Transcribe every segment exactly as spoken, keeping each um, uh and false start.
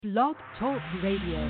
Blog Talk Radio.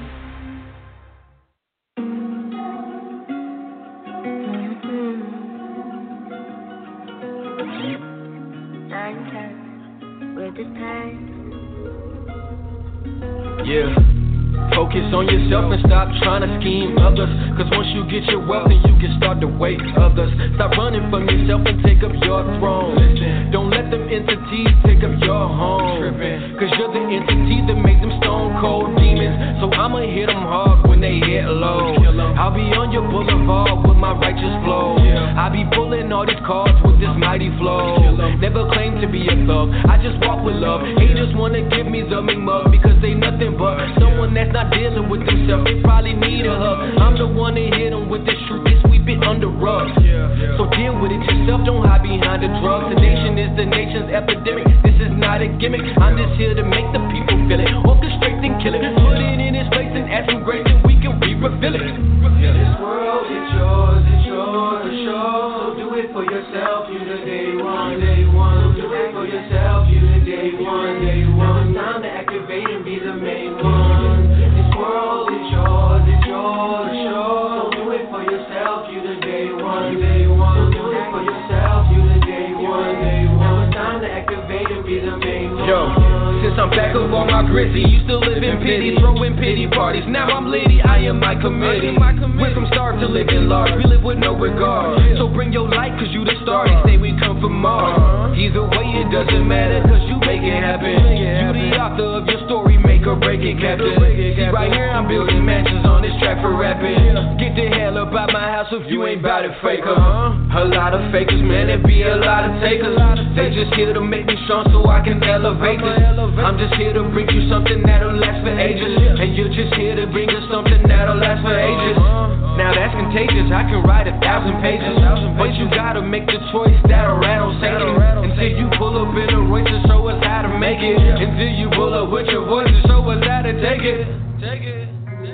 Yeah. Focus on yourself and stop trying to scheme others. Cause once you get your wealth, then you can start to wait others. Stop running from yourself and take up your throne. Don't let them entities take up your home. Cause you're the entity that makes them stone cold demons. So I'ma hit them hard when they hit low. I'll be on your boulevard with my righteous flow. I be pulling all these cards with this mighty flow. Never claim to be a thug, I just walk with love. Haters wanna give me the mean mug because they nothing but someone that's not dealing with themselves. They probably need a hug. I'm the one that hit them with this truth, they sweep it under rugs. So deal with it yourself, don't hide behind the drugs. The nation is the nation's epidemic, this is not a gimmick. I'm just here to make the people feel it, orchestrate and kill it. Put it in its place and add some grace and we can re-refill it. This world is yours, it's yours to show. So do it for yourself, you the day one, day one. Do it for yourself, you the day one, day one. It's time to activate and be the main one. This world is yours, it's yours to show. So do it for yourself, you the day one, day one. Do it for yourself, you the day one, day one. Now it's time to activate and be the main one. Yo. Since I'm back up on my gritty, used to live in pity, throwing pity parties. Now I'm litty, I am my committee. Went from starved to living large, we live with no regard. So bring your light, cause you the star, they say we come from Mars. Either way it doesn't matter, cause you make it happen. You the author of your story, make or break it, Captain. See right here I'm building mansions on this track for rapping. Get the hell up out my house if you ain't bout it, faker. A lot of fakers, man, there be a lot of takers. They just here to make me strong so I can elevate this. I'm just here to bring you something that'll last for ages. And you're just here to bring us something that'll last for ages. Now that's contagious, I can write a thousand pages. But you gotta make the choice that'll rattle Satan. Until you pull up in a Royce to show us how to make it. Until you pull up with your voice to show us how to take it. Take it.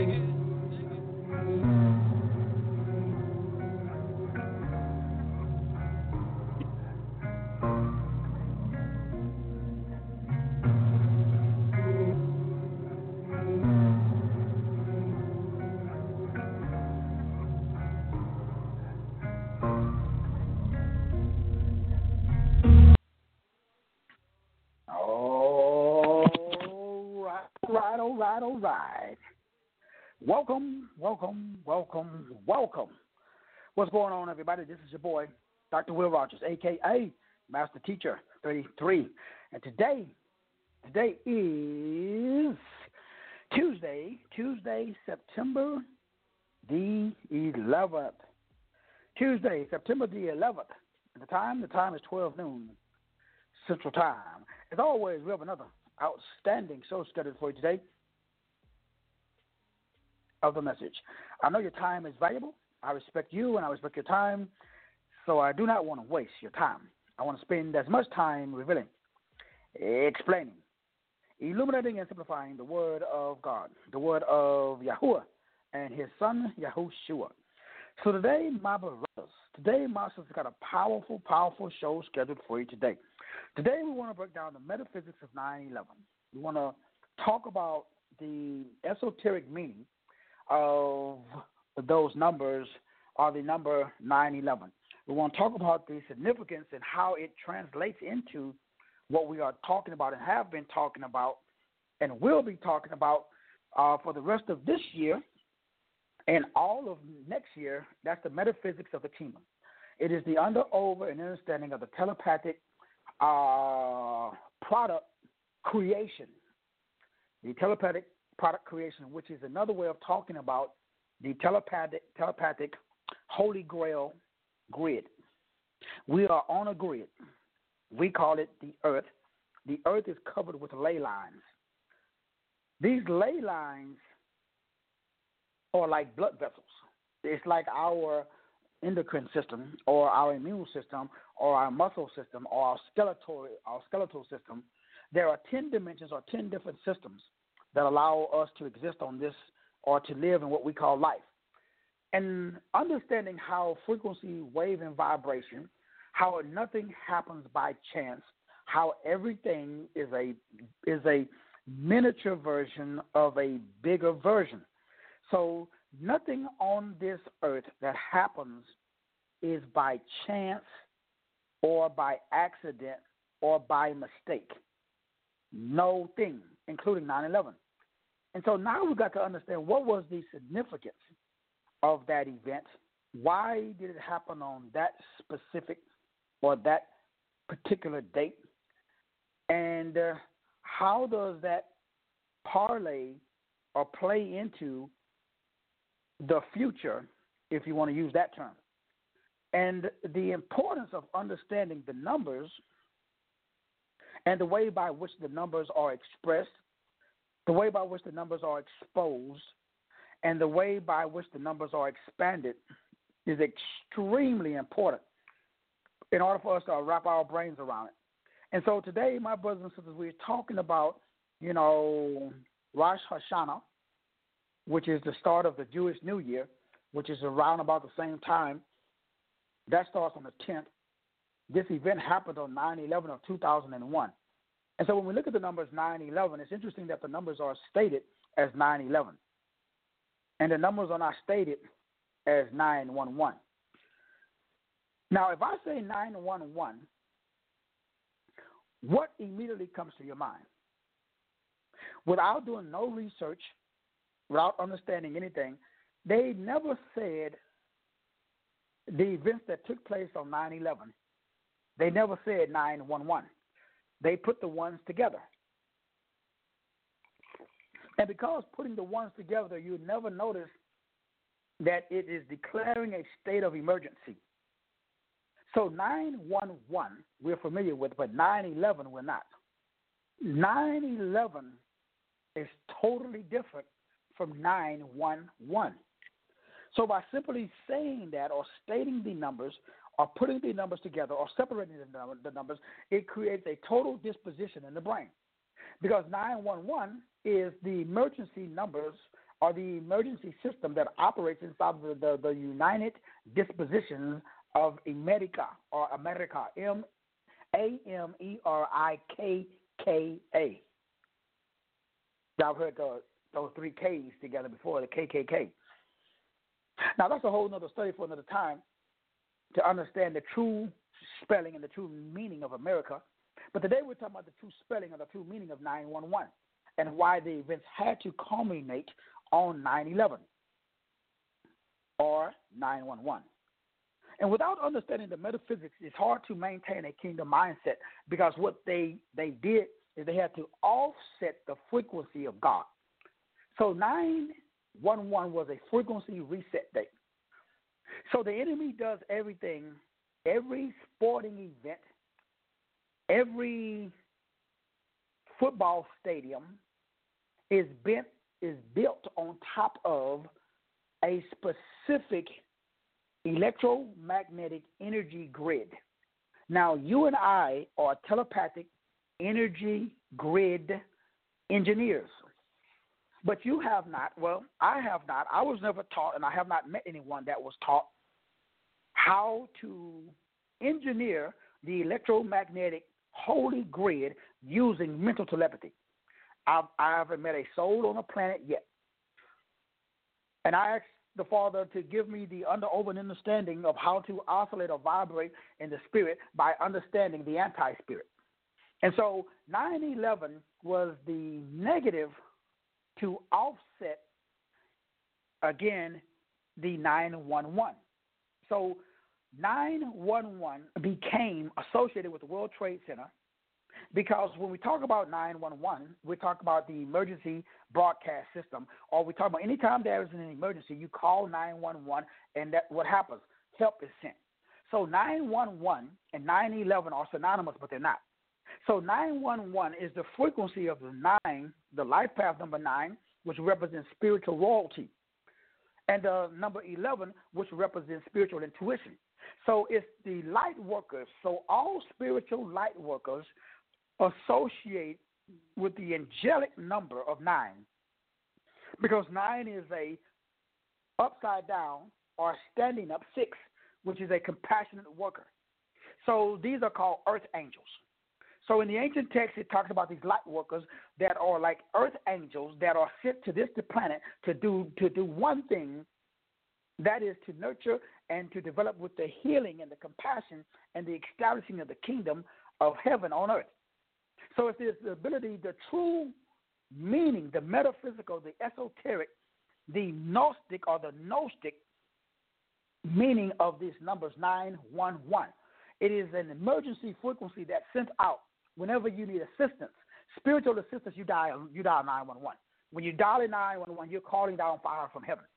All right, all right. Welcome, welcome, welcome, welcome. What's going on, everybody? This is your boy, Doctor Will Rogers, a k a. Master Teacher thirty-three. And today, today is Tuesday, Tuesday, September the eleventh. Tuesday, September the eleventh. And the time, the time is twelve noon Central Time. As always, we have another outstanding show scheduled for you today of the message. I know your time is valuable. I respect you and I respect your time, so I do not want to waste your time. I want to spend as much time revealing, explaining, illuminating, and simplifying the word of God, the word of Yahuwah and his son Yahushua. So today, my brothers, today my sisters got a powerful, powerful show scheduled for you today. Today we want to break down the metaphysics of nine eleven. We want to talk about the esoteric meaning of those numbers, or the number nine eleven. We want to talk about the significance and how it translates into what we are talking about and have been talking about and will be talking about uh, for the rest of this year and all of next year. That's the metaphysics of the kingdom. It is the under, over, and understanding of the telepathic uh, product creation. The telepathic product creation, which is another way of talking about the telepathic, telepathic Holy Grail grid. We are on a grid. We call it the earth. The earth is covered with ley lines. These ley lines are like blood vessels. It's like our endocrine system or our immune system or our muscle system or our skeletal, our skeletal system. There are ten dimensions or ten different systems that allow us to exist on this or to live in what we call life. And understanding how frequency, wave, and vibration, how nothing happens by chance, how everything is a is a miniature version of a bigger version. So nothing on this earth that happens is by chance or by accident or by mistake. No thing, including nine eleven. And so now we've got to understand what was the significance of that event. Why did it happen on that specific or that particular date? And uh, how does that parlay or play into the future, if you want to use that term? And the importance of understanding the numbers and the way by which the numbers are expressed, the way by which the numbers are exposed, and the way by which the numbers are expanded is extremely important in order for us to wrap our brains around it. And so today, my brothers and sisters, we're talking about, you know, Rosh Hashanah, which is the start of the Jewish New Year, which is around about the same time. That starts on the tenth. This event happened on nine eleven of two thousand one. And so when we look at the numbers nine eleven, it's interesting that the numbers are stated as nine eleven. And the numbers are not stated as nine one one. Now, if I say nine one one, what immediately comes to your mind? Without doing no research, without understanding anything, they never said the events that took place on nine eleven. They never said nine one one. They put the ones together. And because putting the ones together, you never notice that it is declaring a state of emergency. So nine one one we're familiar with, but nine eleven we're not. nine eleven is totally different from nine one one. So by simply saying that or stating the numbers or putting the numbers together or separating the numbers, it creates a total disposition in the brain. Because nine one one is the emergency numbers or the emergency system that operates inside the, the, the United Dispositions of America or America, M A M E R I K K A. Y'all heard the, those three K's together before, the K K K. Now, that's a whole other study for another time to understand the true spelling and the true meaning of America. But today we're talking about the true spelling and the true meaning of nine one one and why the events had to culminate on nine eleven or nine one one. And without understanding the metaphysics, it's hard to maintain a kingdom mindset because what they, they did is they had to offset the frequency of God. So nine one one was a frequency reset date. So the enemy does everything, every sporting event, every football stadium is bent is built on top of a specific electromagnetic energy grid. Now, you and I are telepathic energy grid engineers. But you have not, well, I have not, I was never taught, and I have not met anyone that was taught how to engineer the electromagnetic holy grid using mental telepathy. I've, I haven't met a soul on the planet yet. And I asked the Father to give me the under-open understanding of how to oscillate or vibrate in the spirit by understanding the anti-spirit. And so nine eleven was the negative to offset, again, the nine one one. So nine one one became associated with the World Trade Center because when we talk about nine one one, we talk about the emergency broadcast system, or we talk about any time there is an emergency, you call nine one one, and that what happens? Help is sent. So nine one one and nine eleven are synonymous, but they're not. So nine one one is the frequency of the nine, the life path number nine, which represents spiritual royalty, and the number eleven, which represents spiritual intuition. So it's the light workers. So all spiritual light workers associate with the angelic number of nine, because nine is a upside down or standing up six, which is a compassionate worker. So these are called earth angels. So in the ancient text, it talks about these light workers that are like earth angels that are sent to this planet to do to do one thing, that is to nurture and to develop with the healing and the compassion and the establishing of the kingdom of heaven on earth. So it's the ability, the true meaning, the metaphysical, the esoteric, the gnostic or the gnostic meaning of these numbers nine one one. It is an emergency frequency that's sent out whenever you need assistance. Spiritual assistance, you dial you dial nine one one. When you dial nine one one, you're calling down fire from heaven.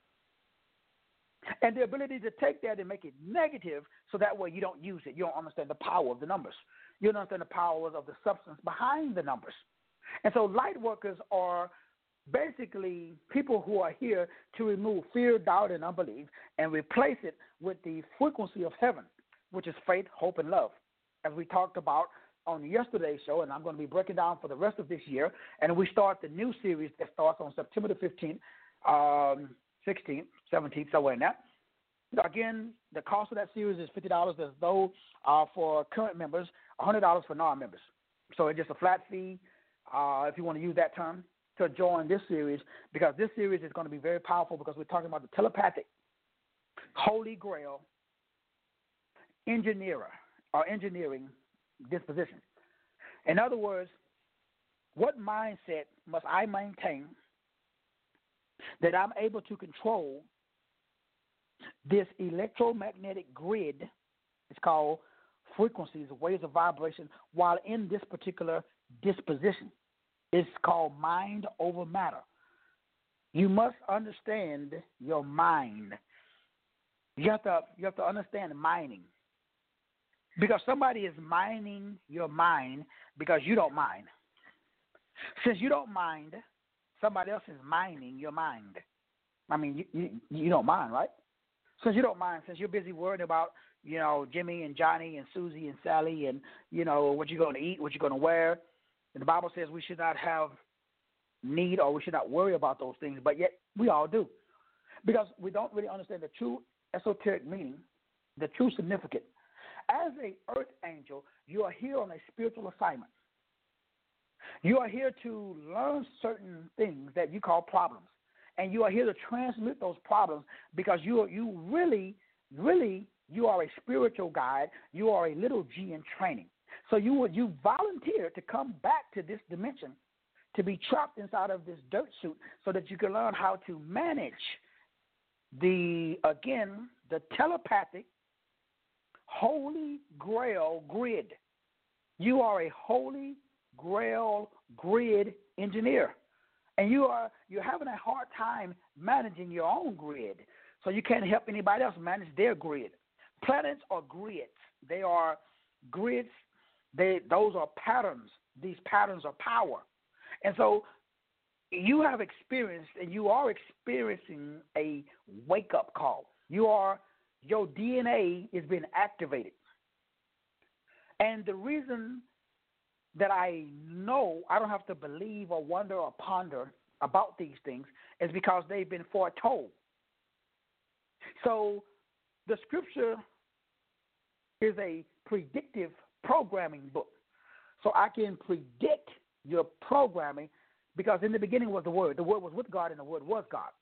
And the ability to take that and make it negative so that way you don't use it. You don't understand the power of the numbers. You don't understand the powers of the substance behind the numbers. And so light workers are basically people who are here to remove fear, doubt, and unbelief and replace it with the frequency of heaven, which is faith, hope, and love, as we talked about on yesterday's show, and I'm going to be breaking down for the rest of this year. And we start the new series that starts on September the fifteenth, um, sixteenth, seventeenth, somewhere in that. Again, the cost of that series is fifty dollars, as though uh, for current members, one hundred dollars for non-members. So it's just a flat fee, uh, if you want to use that term, to join this series, because this series is going to be very powerful because we're talking about the telepathic, holy grail, engineer or engineering disposition. In other words, what mindset must I maintain that I'm able to control this electromagnetic grid? It's called frequencies, waves of vibration, while in this particular disposition. It's called mind over matter. You must understand your mind. You have to you have to understand mining. Because somebody is mining your mind because you don't mind. Since you don't mind, somebody else is mining your mind. I mean, you, you, you don't mind, right? Since you don't mind, since you're busy worrying about, you know, Jimmy and Johnny and Susie and Sally and, you know, what you're going to eat, what you're going to wear. And the Bible says we should not have need or we should not worry about those things, but yet we all do. Because we don't really understand the true esoteric meaning, the true significance. As an earth angel, you are here on a spiritual assignment. You are here to learn certain things that you call problems. And you are here to transmit those problems because you are, you really, really, you are a spiritual guide. You are a little G in training. So you would you volunteer to come back to this dimension, to be trapped inside of this dirt suit so that you can learn how to manage the, again, the telepathic, holy grail grid. You are a holy grail grid engineer. And you are you're having a hard time managing your own grid. So you can't help anybody else manage their grid. Planets are grids. They are grids. They those are patterns. These patterns are power. And so you have experienced and you are experiencing a wake-up call. You are your D N A is being activated. And the reason that I know I don't have to believe or wonder or ponder about these things is because they've been foretold. So the scripture is a predictive programming book. So I can predict your programming because in the beginning was the Word. The Word was with God and the Word was God.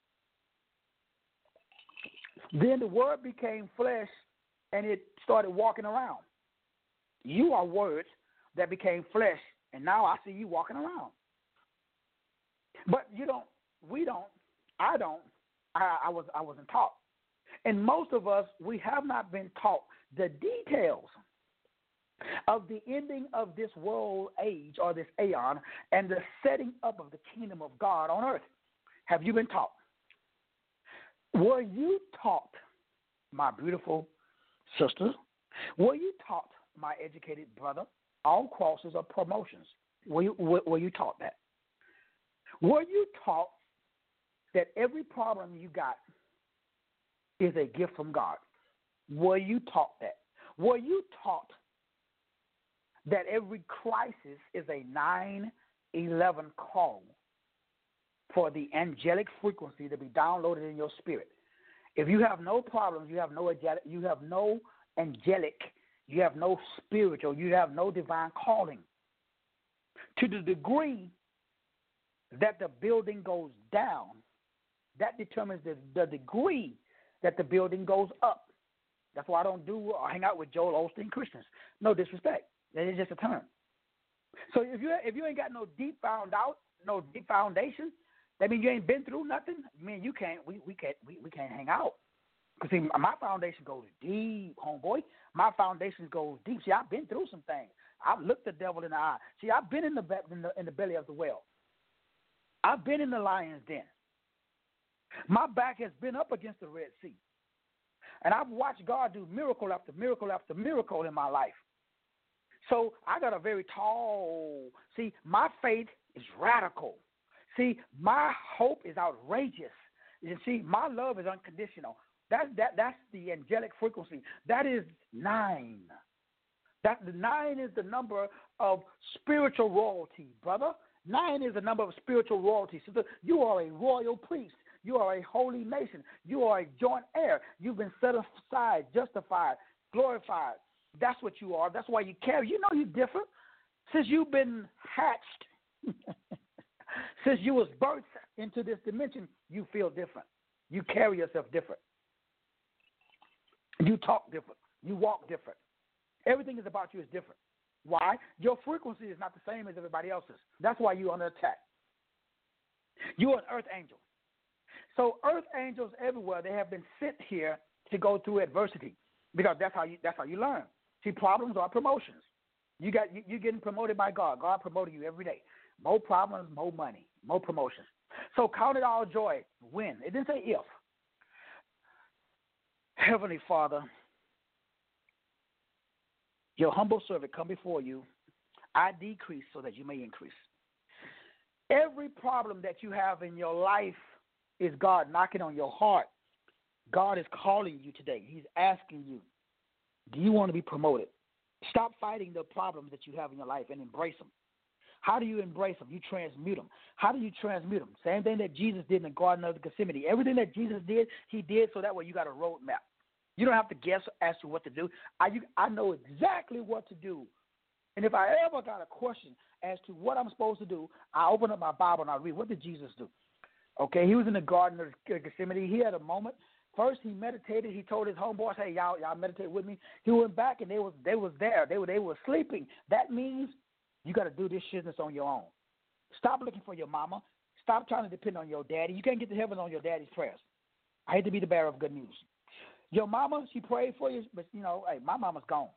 Then the Word became flesh and it started walking around. You are words that became flesh, and now I see you walking around. But you don't, we don't, I don't, I, I was I wasn't taught. And most of us, we have not been taught the details of the ending of this world age or this aeon and the setting up of the kingdom of God on earth. Have you been taught? Were you taught, my beautiful sister? Were you taught, my educated brother? All crosses are promotions. Were you, were, were you taught that? Were you taught that every problem you got is a gift from God? Were you taught that? Were you taught that every crisis is a nine eleven call for the angelic frequency to be downloaded in your spirit? If you have no problems, you have no angelic, you have no angelic, you have no spiritual, you have no divine calling. To the degree that the building goes down, that determines the, the degree that the building goes up. That's why I don't do or hang out with Joel Osteen Christians. No disrespect. That is just a term. So if you if you ain't got no deep found out, no deep foundation, that means you ain't been through nothing. I mean, you can't. We we can't. We, we can't hang out. Cause see, my foundation goes deep, homeboy. My foundation goes deep. See, I've been through some things. I've looked the devil in the eye. See, I've been in the in the, in the belly of the whale. I've been in the lion's den. My back has been up against the Red Sea. And I've watched God do miracle after miracle after miracle in my life. So I got a very tall, see, my faith is radical. See, my hope is outrageous. You see, my love is unconditional. That's, that, that's the angelic frequency. That is nine. That, the nine is the number of spiritual royalty, brother. Nine is the number of spiritual royalty. So the, you are a royal priest. You are a holy nation. You are a joint heir. You've been set aside, justified, glorified. That's what you are. That's why you carry. You know you're different. Since you've been hatched, since you was birthed into this dimension, you feel different. You carry yourself different. You talk different. You walk different. Everything is about you is different. Why? Your frequency is not the same as everybody else's. That's why you're under attack. You're an earth angel. So earth angels everywhere, they have been sent here to go through adversity because that's how you that's how you learn. See, problems are promotions. You got you, you're getting promoted by God. God promoted you every day. More problems, more money, more promotions. So count it all joy. When? It didn't say if. Heavenly Father, your humble servant come before you. I decrease so that you may increase. Every problem that you have in your life is God knocking on your heart. God is calling you today. He's asking you, do you want to be promoted? Stop fighting the problems that you have in your life and embrace them. How do you embrace them? You transmute them. How do you transmute them? Same thing that Jesus did in the Garden of Gethsemane. Everything that Jesus did, he did so that way you got a roadmap. You don't have to guess as to what to do. I, you, I know exactly what to do. And if I ever got a question as to what I'm supposed to do, I open up my Bible and I read, what did Jesus do? Okay, he was in the Garden of Gethsemane. He had a moment. First, he meditated. He told his homeboys, hey, y'all, y'all meditate with me. He went back, and they was they was there. They were they were sleeping. That means you got to do this business on your own. Stop looking for your mama. Stop trying to depend on your daddy. You can't get to heaven on your daddy's prayers. I hate to be the bearer of good news. Your mama, she prayed for you, but, you know, hey, my mama's gone.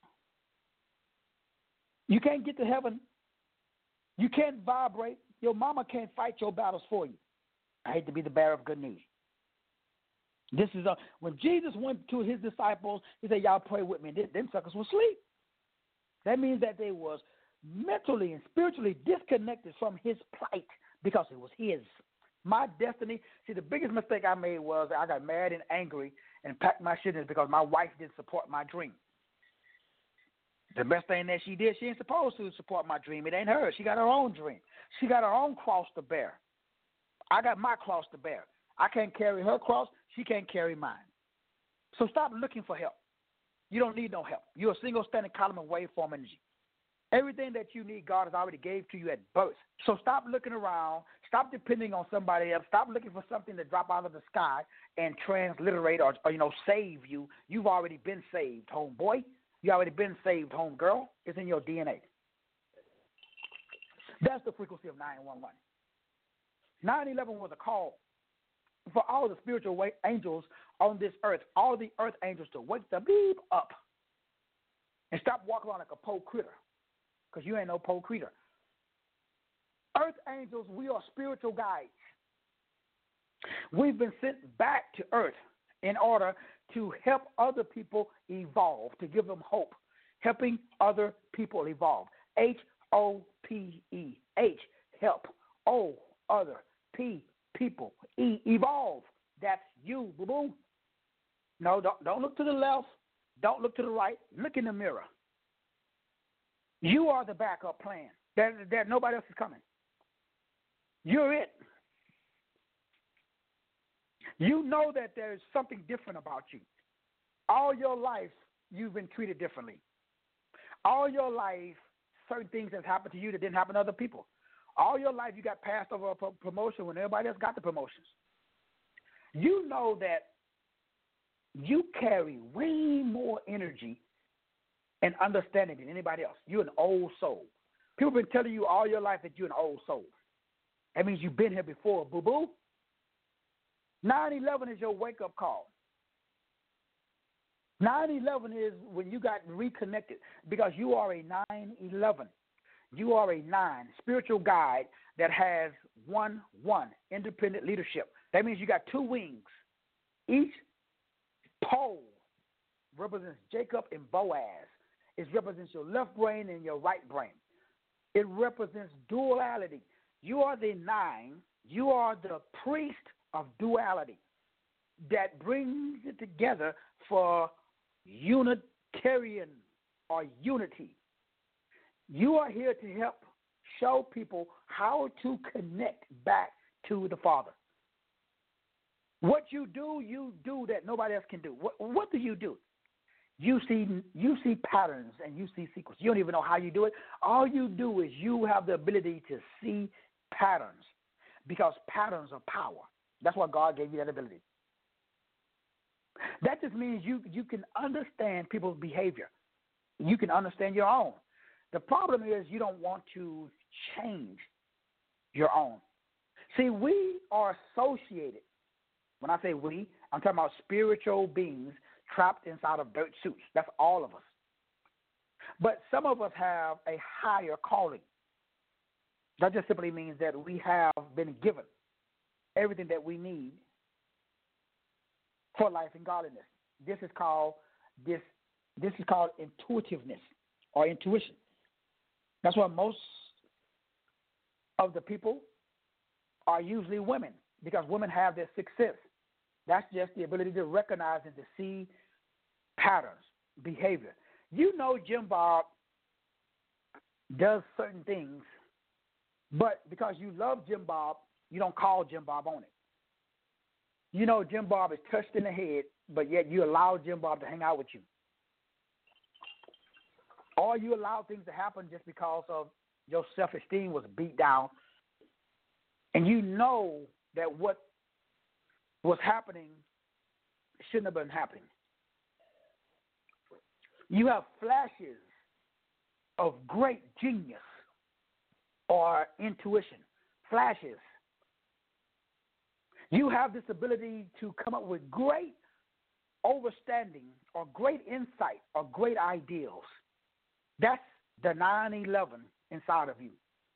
You can't get to heaven. You can't vibrate. Your mama can't fight your battles for you. I hate to be the bearer of good news. This is a, when Jesus went to his disciples, he said, y'all pray with me. And them suckers were asleep. That means that they was mentally and spiritually disconnected from his plight because it was his. My destiny, see, the biggest mistake I made was I got mad and angry and packed my shit in because my wife didn't support my dream. The best thing that she did, she ain't supposed to support my dream. It ain't hers. She got her own dream. She got her own cross to bear. I got my cross to bear. I can't carry her cross. She can't carry mine. So stop looking for help. You don't need no help. You're a single standing column of waveform energy. Everything that you need, God has already gave to you at birth. So stop looking around. Stop depending on somebody else. Stop looking for something to drop out of the sky and transliterate or, or you know, save you. You've already been saved, homeboy. You already been saved, homegirl. It's in your D N A. That's the frequency of nine one one. nine eleven was a call for all the spiritual angels on this earth, all the earth angels to wake the beep up and stop walking around like a po critter because you ain't no po critter. Earth angels, we are spiritual guides. We've been sent back to earth in order to help other people evolve, to give them hope, helping other people evolve. H O P E. H, help. O, other. P, people. E, evolve. That's you, boo-boo. No, don't, don't look to the left. Don't look to the right. Look in the mirror. You are the backup plan. There, there, nobody else is coming. You're it. You know that there's something different about you. All your life, you've been treated differently. All your life, certain things that's happened to you that didn't happen to other people. All your life, you got passed over a pro- promotion when everybody else got the promotions. You know that you carry way more energy and understanding than anybody else. You're an old soul. People have been telling you all your life that you're an old soul. That means you've been here before, boo-boo. nine eleven is your wake-up call. nine eleven is when you got reconnected because you are a nine eleven. You are a nine, spiritual guide that has one, one, independent leadership. That means you got two wings. Each pole represents Jacob and Boaz. It represents your left brain and your right brain. It represents duality. You are the nine. You are the priest of duality that brings it together for Unitarian or unity. You are here to help show people how to connect back to the Father. What you do, you do that nobody else can do. What, what do you do? You see, you see patterns and you see sequence. You don't even know how you do it. All you do is you have the ability to see patterns because patterns are power. That's why God gave you that ability. That just means you, you can understand people's behavior. You can understand your own. The problem is you don't want to change your own. See, we are associated. When I say we, I'm talking about spiritual beings trapped inside of dirt suits. That's all of us. But some of us have a higher calling. That just simply means that we have been given everything that we need for life and godliness. This is called this. This is called intuitiveness or intuition. That's why most of the people are usually women because women have this sixth sense. That's just the ability to recognize and to see patterns, behavior. You know Jim Bob does certain things, but because you love Jim Bob, you don't call Jim Bob on it. You know Jim Bob is touched in the head, but yet you allow Jim Bob to hang out with you. Or you allow things to happen just because of your self-esteem was beat down, and you know that what was happening shouldn't have been happening. You have flashes of great genius or intuition, flashes. You have this ability to come up with great understanding or great insight or great ideals. That's the nine eleven inside of you.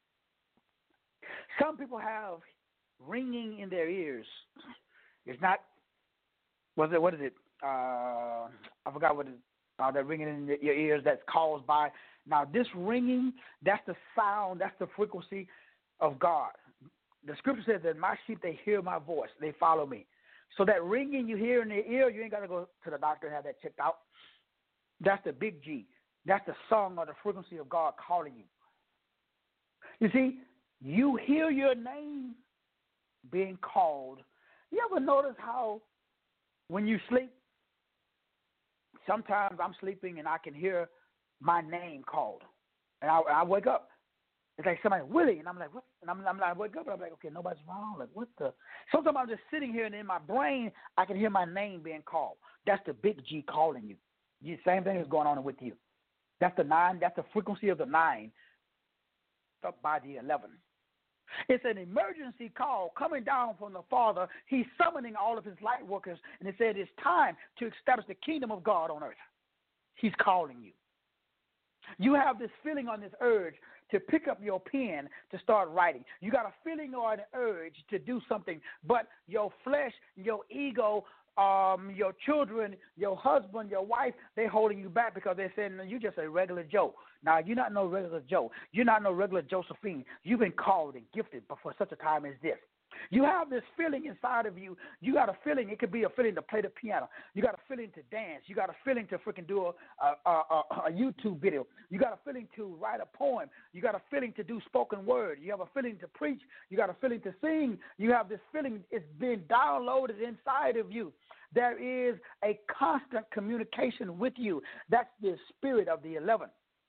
Some people have ringing in their ears. It's not, what is it? What is it? Uh, I forgot what it is. Uh, that ringing in your ears that's caused by. Now, this ringing, that's the sound, that's the frequency of God. The scripture says that my sheep, they hear my voice. They follow me. So that ringing you hear in the ear, you ain't got to go to the doctor and have that checked out. That's the big G. That's the song or the frequency of God calling you. You see, you hear your name being called. You ever notice how when you sleep, sometimes I'm sleeping and I can hear my name called. And I, I wake up. It's like somebody, Willie. And I'm like, what? And I'm, I'm like, I wake up and I'm like, okay, nobody's wrong. Like, what the? Sometimes I'm just sitting here and in my brain, I can hear my name being called. That's the big G calling you. The same thing is going on with you. That's the nine. That's the frequency of the nine up by the eleven. It's an emergency call coming down from the Father. He's summoning all of his light workers, and he said it's time to establish the kingdom of God on earth. He's calling you. You have this feeling on this urge to pick up your pen to start writing. You got a feeling or an urge to do something, but your flesh, your ego, um, your children, your husband, your wife, they're holding you back because they're saying, no, you're just a regular Joe. Now, you're not no regular Joe. You're not no regular Josephine. You've been called and gifted but for such a time as this. You have this feeling inside of you. You got a feeling. It could be a feeling to play the piano. You got a feeling to dance. You got a feeling to freaking do a, a, a, a YouTube video. You got a feeling to write a poem. You got a feeling to do spoken word. You have a feeling to preach. You got a feeling to sing. You have this feeling. It's been downloaded inside of you. There is a constant communication with you. That's the spirit of the eleven.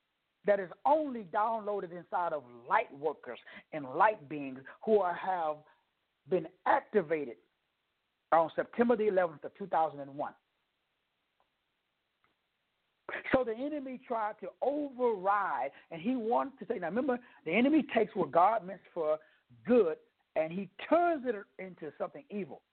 that is only downloaded inside of light workers and light beings who are, have been activated on September the eleventh of two thousand one. So the enemy tried to override, and he wanted to say, now remember, the enemy takes what God meant for good, and he turns it into something evil.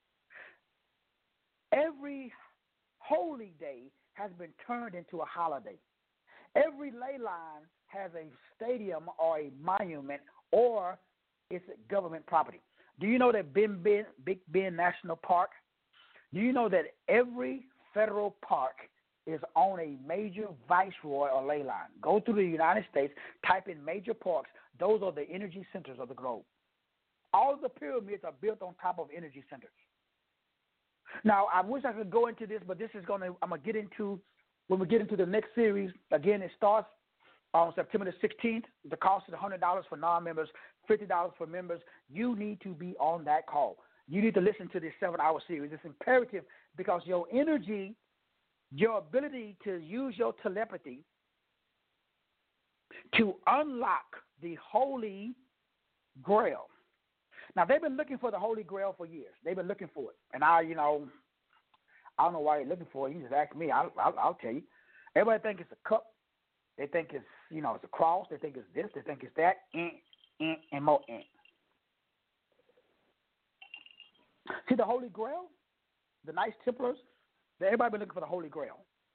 Every holy day has been turned into a holiday. Every ley line has a stadium or a monument, or it's government property. Do you know that Ben Ben, Big Bend National Park? Do you know that every federal park is on a major viceroy or ley line? Go through the United States, type in major parks. Those are the energy centers of the globe. All of the pyramids are built on top of energy centers. Now, I wish I could go into this, but this is going to, I'm going to get into, when we get into the next series, again, it starts on September the sixteenth. The cost is one hundred dollars for non-members, fifty dollars for members. You need to be on that call. You need to listen to this seven-hour series. It's imperative because your energy, your ability to use your telepathy to unlock the Holy Grail. Now, they've been looking for the Holy Grail for years. They've been looking for it. And I, you know, I don't know why they're looking for it. You just ask me. I'll, I'll, I'll tell you. Everybody thinks it's a cup. They think it's, you know, it's a cross. They think it's this. They think it's that. And, and, and more. And. See the Holy Grail? The Knights Templars? Everybody been looking for the Holy Grail.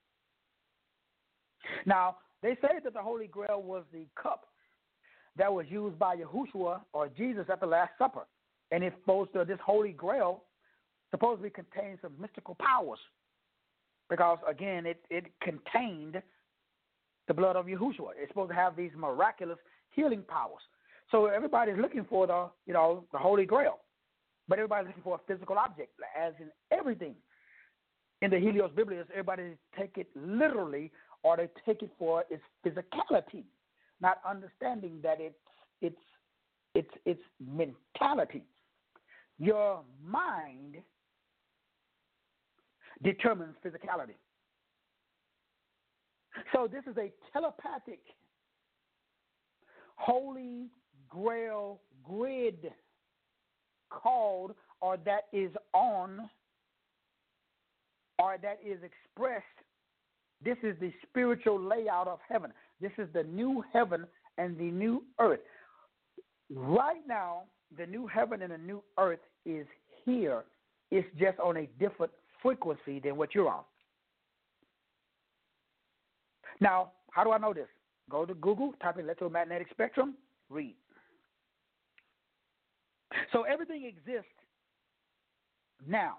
Now, they say that the Holy Grail was the cup that was used by Yahushua or Jesus at the Last Supper. And it's supposed to, this Holy Grail supposedly contains some mystical powers because, again, it, it contained the blood of Yahushua. It's supposed to have these miraculous healing powers. So everybody's looking for the, you know, the Holy Grail. But everybody's looking for a physical object, as in everything. In the Helios Biblios, everybody take it literally or they take it for its physicality, not understanding that it's it's it's it's mentality. Your mind determines physicality. So this is a telepathic Holy Grail grid called or that is on or that is expressed. This is the spiritual layout of heaven. This is the new heaven and the new earth. Right now, the new heaven and the new earth is here. It's just on a different frequency than what you're on. Now, how do I know this? Go to Google, type in electromagnetic spectrum, read. So everything exists now.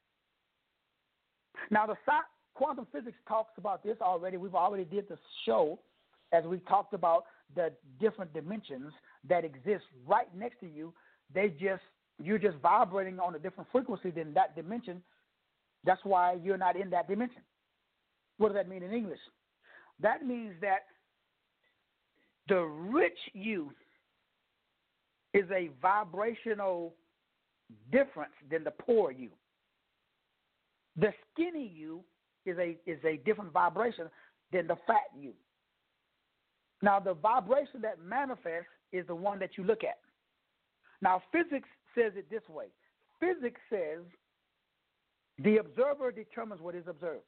Now, the quantum physics talks about this already. We've already did the show as we talked about the different dimensions that exist right next to you. They just, you're just vibrating on a different frequency than that dimension. That's why you're not in that dimension. What does that mean in English? That means that the rich you is a vibrational difference than the poor you. The skinny you is a is a different vibration than the fat you. Now, the vibration that manifests is the one that you look at. Now, physics says it this way. Physics says the observer determines what is observed.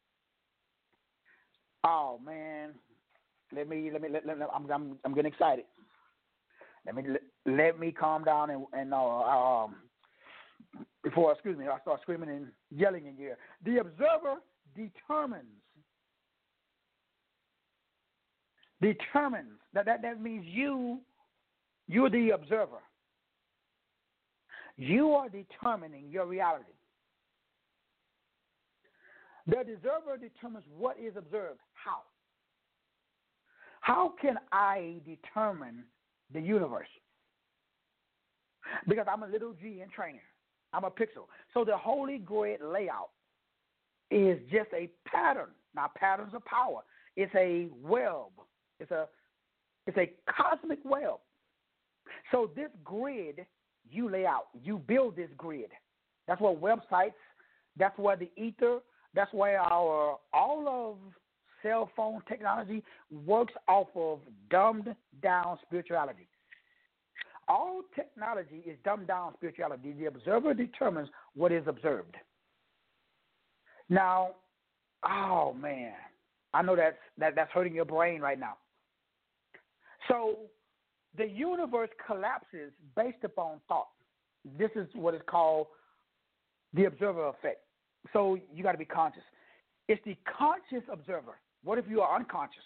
Oh man, let me let me let, let, let I'm, I'm I'm getting excited. Let me let, let me calm down and and uh, um before excuse me I start screaming and yelling in your ear. The observer determines determines that that that means you you're the observer. You are determining your reality. The observer determines what is observed. How? How can I determine the universe? Because I'm a little G in training. I'm a pixel. So the Holy Grid layout is just a pattern. Now, patterns of power. It's a web. It's a it's a cosmic web. So this grid you lay out. You build this grid. That's what websites, that's where the ether, that's where our all of cell phone technology works off of dumbed down spirituality. All technology is dumbed down spirituality. The observer determines what is observed. Now, oh man, I know that's that, that's hurting your brain right now. So the universe collapses based upon thought. This is what is called the observer effect. So you got to be conscious. It's the conscious observer. What if you are unconscious?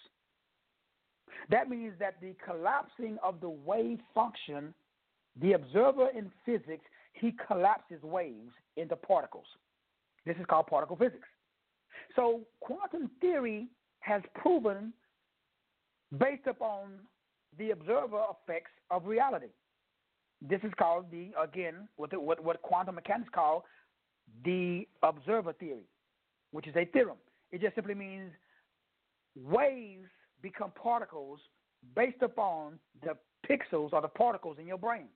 That means that the collapsing of the wave function, the observer in physics, he collapses waves into particles. This is called particle physics. So quantum theory has proven, based upon the observer effects of reality. This is called the, again, what, the, what, what quantum mechanics call the observer theory, which is a theorem. It just simply means waves become particles based upon the pixels or the particles in your brain.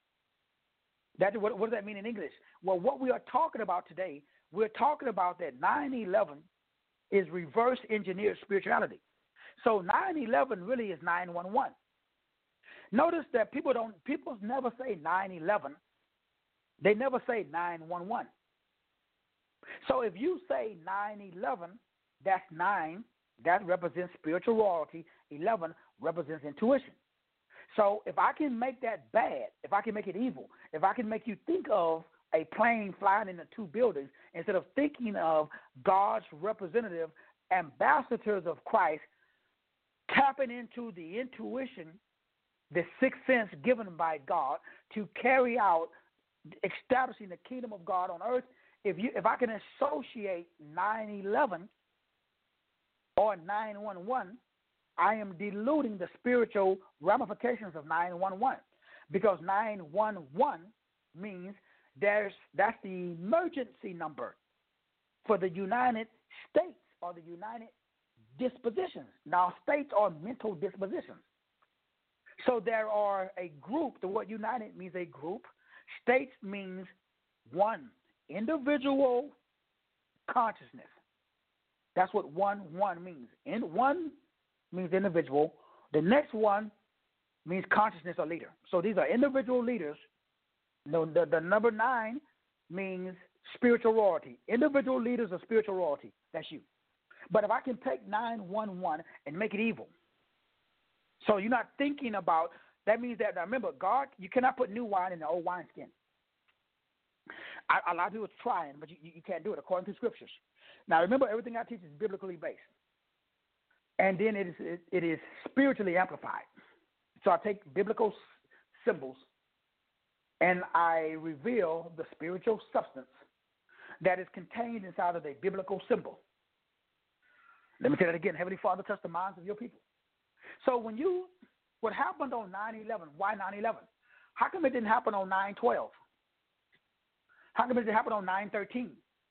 That, what, what does that mean in English? Well, what we are talking about today, we're talking about that nine eleven is reverse engineered spirituality. So nine eleven really is nine one one. Notice that people don't, people never say nine eleven. They never say nine one one. So if you say nine eleven, that's nine, that represents spiritual royalty. eleven represents intuition. So if I can make that bad, if I can make it evil, if I can make you think of a plane flying into two buildings instead of thinking of God's representative ambassadors of Christ tapping into the intuition, the sixth sense given by God to carry out establishing the kingdom of God on earth, if you if I can associate nine eleven or nine one one, I am diluting the spiritual ramifications of nine one one, because nine one one means there's that's the emergency number for the United States or the United dispositions. Now, states are mental dispositions. So there are a group. The word united means a group. States means one individual consciousness. That's what one one means. In one means individual. The next one means consciousness or leader. So these are individual leaders. The, the, the number nine means spiritual royalty. Individual leaders of spiritual royalty. That's you. But if I can take nine one one and make it evil, so you're not thinking about, that means that, now remember, God, you cannot put new wine in the old wineskin. A lot of people are trying, but you, you can't do it according to scriptures. Now, remember, everything I teach is biblically based. And then it is, it, it is spiritually amplified. So I take biblical symbols and I reveal the spiritual substance that is contained inside of a biblical symbol. Let me say that again. Heavenly Father, touch the minds of your people. So when you, what happened on nine eleven, why nine eleven? How come it didn't happen on nine twelve? How come it didn't happen on nine thirteen?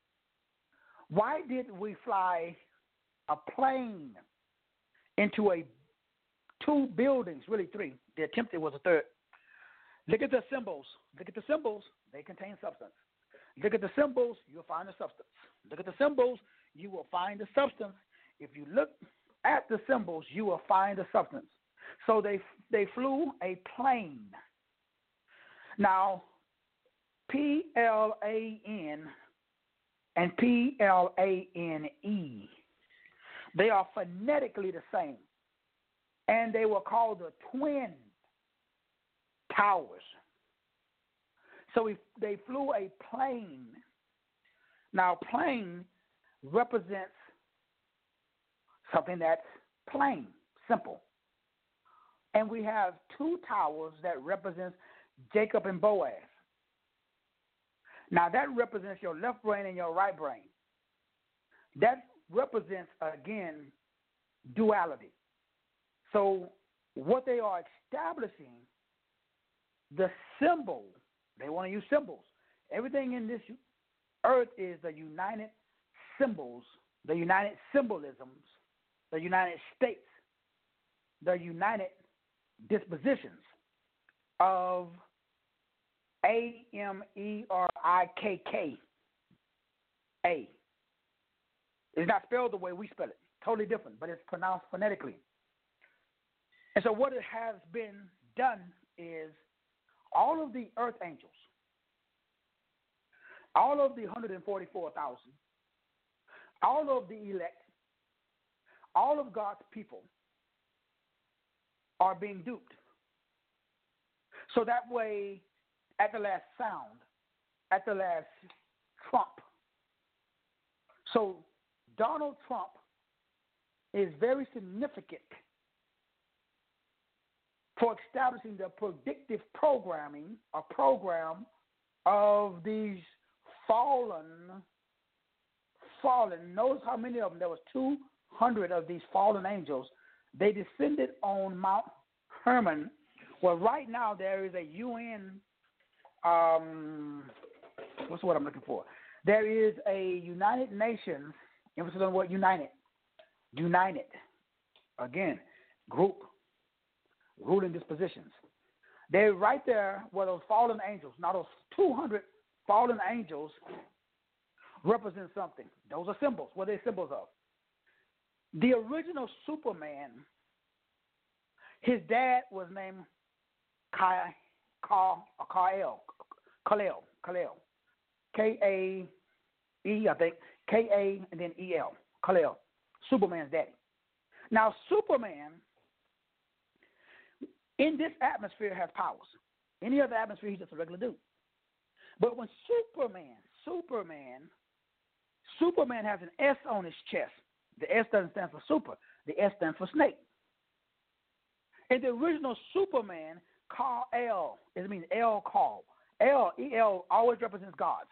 Why did we fly a plane into a two buildings, really three? The attempt was a third. Look at the symbols. Look at the symbols. They contain substance. Look at the symbols. You'll find the substance. Look at the symbols. You will find the substance. If you look at the symbols, you will find the substance. So they they flew a plane. Now, P L A N and P L A N E, they are phonetically the same. And they were called the Twin Towers. So we, they flew a plane. Now, plane represents something that's plain, simple. And we have two towers that represents Jacob and Boaz. Now, that represents your left brain and your right brain. That represents, again, duality. So what they are establishing, the symbol, they want to use symbols. Everything in this earth is the united symbols, the united symbolisms, the United States, the united dispositions of A M E R I K K. A. It's not spelled the way we spell it. totally different, but it's pronounced phonetically. And so what it has been done is all of the earth angels, all of the one hundred forty-four thousand, all of the elect, all of God's people are being duped. So that way, at the last sound, at the last trump. So Donald Trump is very significant for establishing the predictive programming, a program of these fallen, fallen. Notice how many of them. There was two hundred of these fallen angels. They descended on Mount Hermon. Well, right now there is a U N, um, what's the word I'm looking for? There is a United Nations, emphasis on the word united, united, again, group, ruling dispositions. They're right there where those fallen angels, now those two hundred fallen angels represent something. Those are symbols. What are they symbols of? The original Superman, his dad was named Kai, Kal, or Kal, Kal-El, Kal-El, K A E, I think, K A and then E L, Kal-El, Superman's daddy. Now, Superman in this atmosphere has powers. Any other atmosphere, he's just a regular dude. But when Superman, Superman, Superman has an S on his chest. The S doesn't stand for super. The S stands for snake. In the original Superman, Kal-El, it means El Kal. El, E L always represents gods.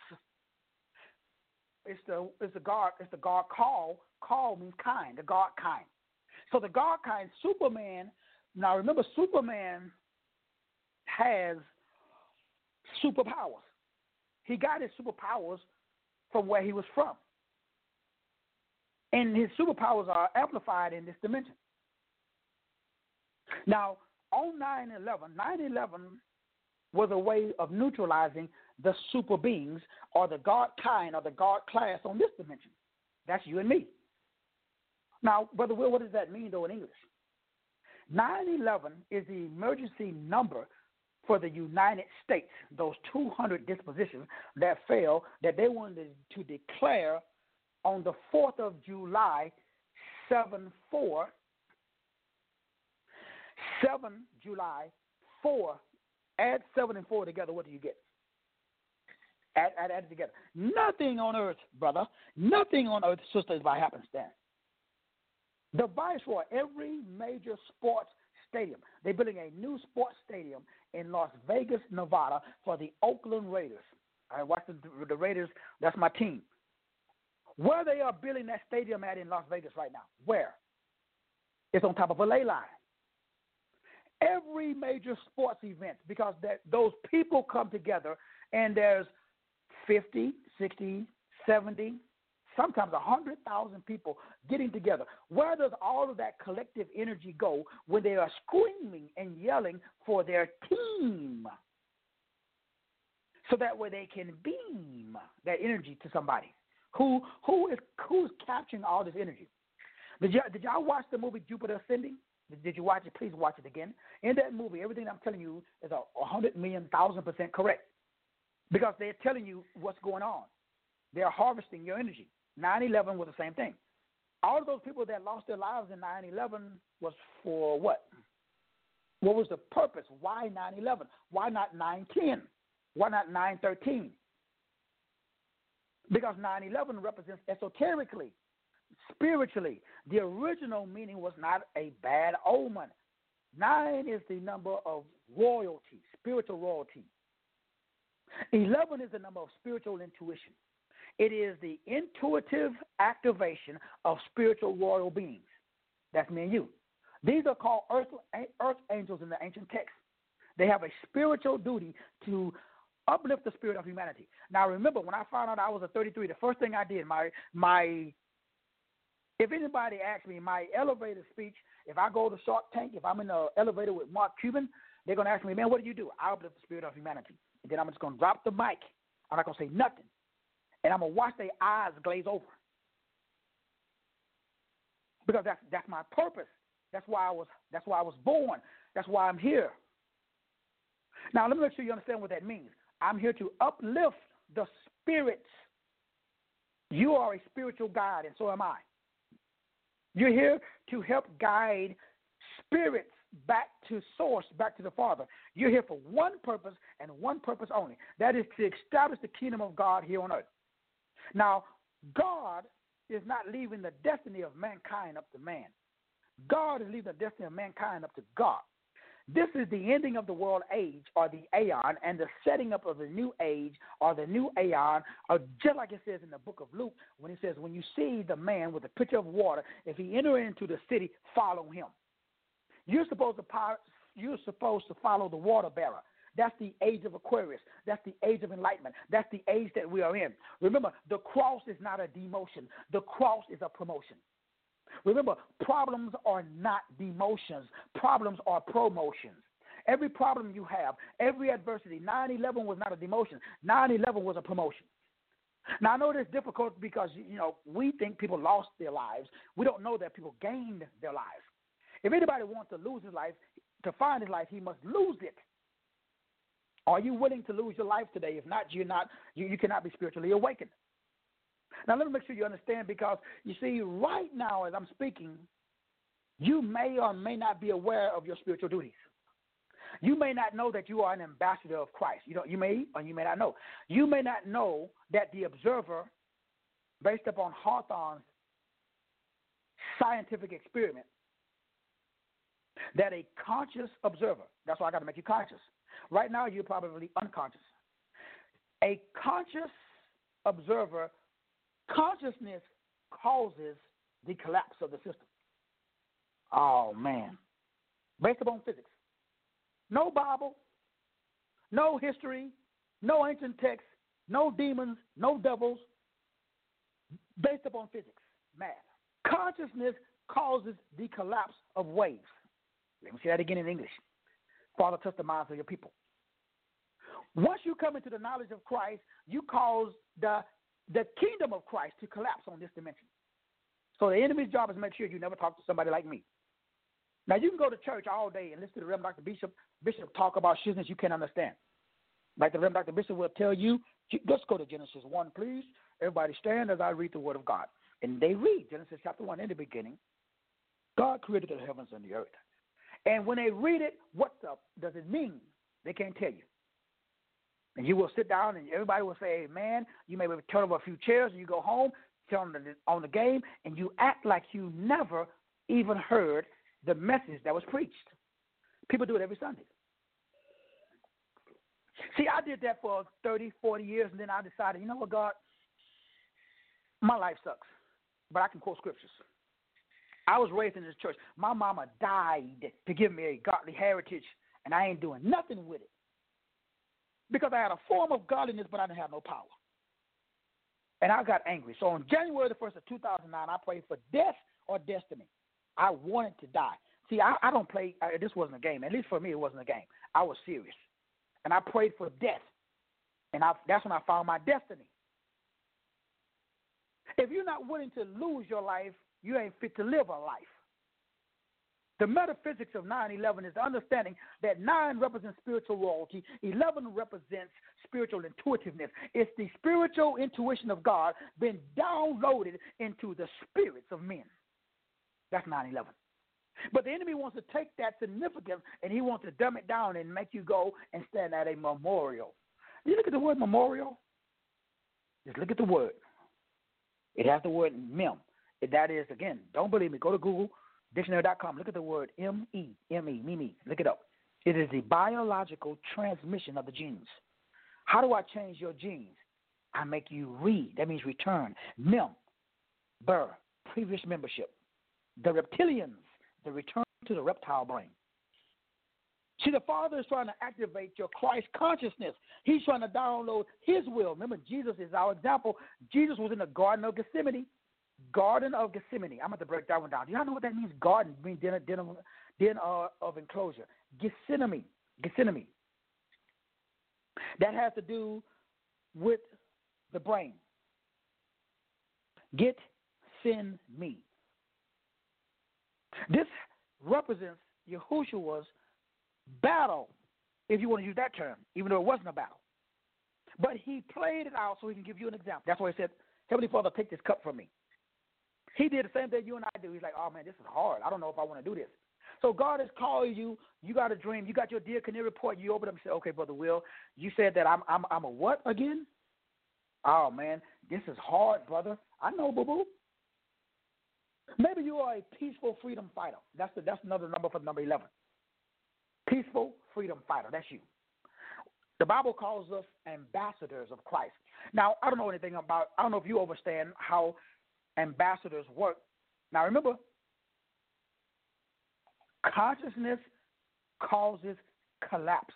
It's the it's the God it's the God Kal. Kal means kind, the God kind. So the God kind, Superman. Now remember, Superman has superpowers. He got his superpowers from where he was from. And his superpowers are amplified in this dimension. Now, on nine eleven, nine eleven was a way of neutralizing the super beings or the God kind or the God class on this dimension. That's you and me. Now, Brother Will, what does that mean, though, in English? nine eleven is the emergency number for the United States, those two hundred dispositions that failed, that they wanted to declare on the fourth of July, seven four, seven July, four, add seven and four together, what do you get? Add, add, add it together. Nothing on earth, brother, nothing on earth, sister, is by happenstance. The Viceroy, every major sports stadium, they're building a new sports stadium in Las Vegas, Nevada for the Oakland Raiders. I watch the, the Raiders, that's my team. Where they are building that stadium at in Las Vegas right now, where? It's on top of a ley line. Every major sports event, because that, those people come together and there's fifty, sixty, seventy, sometimes one hundred thousand people getting together. Where does all of that collective energy go when they are screaming and yelling for their team? So that way they can beam that energy to somebody. Who who is who's capturing all this energy? Did y'all, did y'all watch the movie Jupiter Ascending? Did, did you watch it? Please watch it again. In that movie, everything I'm telling you is a hundred million thousand percent correct, because they're telling you what's going on. They're harvesting your energy. nine eleven was the same thing. All of those people that lost their lives in nine eleven was for what? What was the purpose? Why nine eleven? Why not nine ten? Why not nine thirteen? Because nine eleven represents esoterically, spiritually. The original meaning was not a bad omen. Nine is the number of royalty, spiritual royalty. Eleven is the number of spiritual intuition. It is the intuitive activation of spiritual royal beings. That's me and you. These are called earth, earth angels in the ancient text. They have a spiritual duty to uplift the spirit of humanity. Now, remember, when I found out I was a thirty-three, the first thing I did, my my, if anybody asks me, my elevator speech, if I go to Shark Tank, if I'm in the elevator with Mark Cuban, they're going to ask me, man, what do you do? I uplift the spirit of humanity. And then I'm just going to drop the mic. I'm not going to say nothing. And I'm going to watch their eyes glaze over. because that's that's my purpose. That's why I was that's why I was born. That's why I'm here. Now let me make sure you understand what that means. I'm here to uplift the spirits. You are a spiritual guide, and so am I. You're here to help guide spirits back to source, back to the Father. You're here for one purpose and one purpose only. That is to establish the kingdom of God here on earth. Now, God is not leaving the destiny of mankind up to man. God is leaving the destiny of mankind up to God. This is the ending of the world age, or the aeon, and the setting up of the new age, or the new aeon, or just like it says in the book of Luke, when it says, when you see the man with a pitcher of water, if he enter into the city, follow him. You're supposed to you're supposed to follow the water bearer. That's the age of Aquarius. That's the age of enlightenment. That's the age that we are in. Remember, the cross is not a demotion. The cross is a promotion. Remember, problems are not demotions. Problems are promotions. Every problem you have, every adversity, nine eleven was not a demotion. nine eleven was a promotion. Now, I know it's difficult because, you know, we think people lost their lives. We don't know that people gained their lives. If anybody wants to lose his life, to find his life, he must lose it. Are you willing to lose your life today? If not, you're not. You, you cannot be spiritually awakened. Now, let me make sure you understand, because, you see, right now as I'm speaking, you may or may not be aware of your spiritual duties. You may not know that you are an ambassador of Christ. You know, you may or you may not know. You may not know that the observer, based upon Hawthorne's scientific experiment, that a conscious observer, that's why I got to make you conscious. Right now, you're probably unconscious. A conscious observer, consciousness causes the collapse of the system. Oh, man. Based upon physics. No Bible, no history, no ancient texts, no demons, no devils. Based upon physics, math. Consciousness causes the collapse of waves. Let me say that again in English. Father, touch the minds of your people. Once you come into the knowledge of Christ, you cause the, the kingdom of Christ to collapse on this dimension. So the enemy's job is to make sure you never talk to somebody like me. Now, you can go to church all day and listen to the Reverend Doctor Bishop, Bishop talk about shizness you can't understand. Like the Reverend Doctor Bishop will tell you, let's go to Genesis one, please. Everybody stand as I read the word of God. And they read Genesis chapter one. In the beginning, God created the heavens and the earth. And when they read it, what the, does it mean? They can't tell you. And you will sit down and everybody will say, amen. You may turn over a few chairs and you go home, turn on the, on the game, and you act like you never even heard the message that was preached. People do it every Sunday. See, I did that for thirty, forty years, and then I decided, you know what, God, my life sucks, but I can quote scriptures. I was raised in this church. My mama died to give me a godly heritage, and I ain't doing nothing with it because I had a form of godliness, but I didn't have no power. And I got angry. So on January the first of two thousand nine, I prayed for death or destiny. I wanted to die. See, I, I don't play. I, this wasn't a game. At least for me, it wasn't a game. I was serious. And I prayed for death. And I, that's when I found my destiny. If you're not willing to lose your life, you ain't fit to live a life. The metaphysics of nine eleven is the understanding that nine represents spiritual royalty, eleven represents spiritual intuitiveness. It's the spiritual intuition of God being downloaded into the spirits of men. That's nine eleven. But the enemy wants to take that significance and he wants to dumb it down and make you go and stand at a memorial. You look at the word memorial. Just look at the word. It has the word mem. That is, again, don't believe me. Go to Google, dictionary dot com. Look at the word M E, M E, me, me. Look it up. It is the biological transmission of the genes. How do I change your genes? I make you read. That means return. Mem, burr, previous membership. The reptilians, the return to the reptile brain. See, the Father is trying to activate your Christ consciousness. He's trying to download his will. Remember, Jesus is our example. Jesus was in the Garden of Gethsemane. Garden of Gethsemane. I'm going to break that one down. Do y'all know what that means? Garden means den, den, den uh, of enclosure. Gethsemane. Gethsemane. That has to do with the brain. Get, send me. This represents Yahushua's battle, if you want to use that term, even though it wasn't a battle. But he played it out so he can give you an example. That's why he said, Heavenly Father, take this cup from me. He did the same thing you and I do. He's like, oh, man, this is hard. I don't know if I want to do this. So God is calling you. You got a dream. You got your Dear Canary report. You open up and say, okay, Brother Will, you said that I'm I'm I'm a what again? Oh, man, this is hard, brother. I know, boo-boo. Maybe you are a peaceful freedom fighter. That's the, that's another number for number eleven. Peaceful freedom fighter. That's you. The Bible calls us ambassadors of Christ. Now, I don't know anything about, I don't know if you understand how ambassadors work. Now, remember, consciousness causes collapsionness.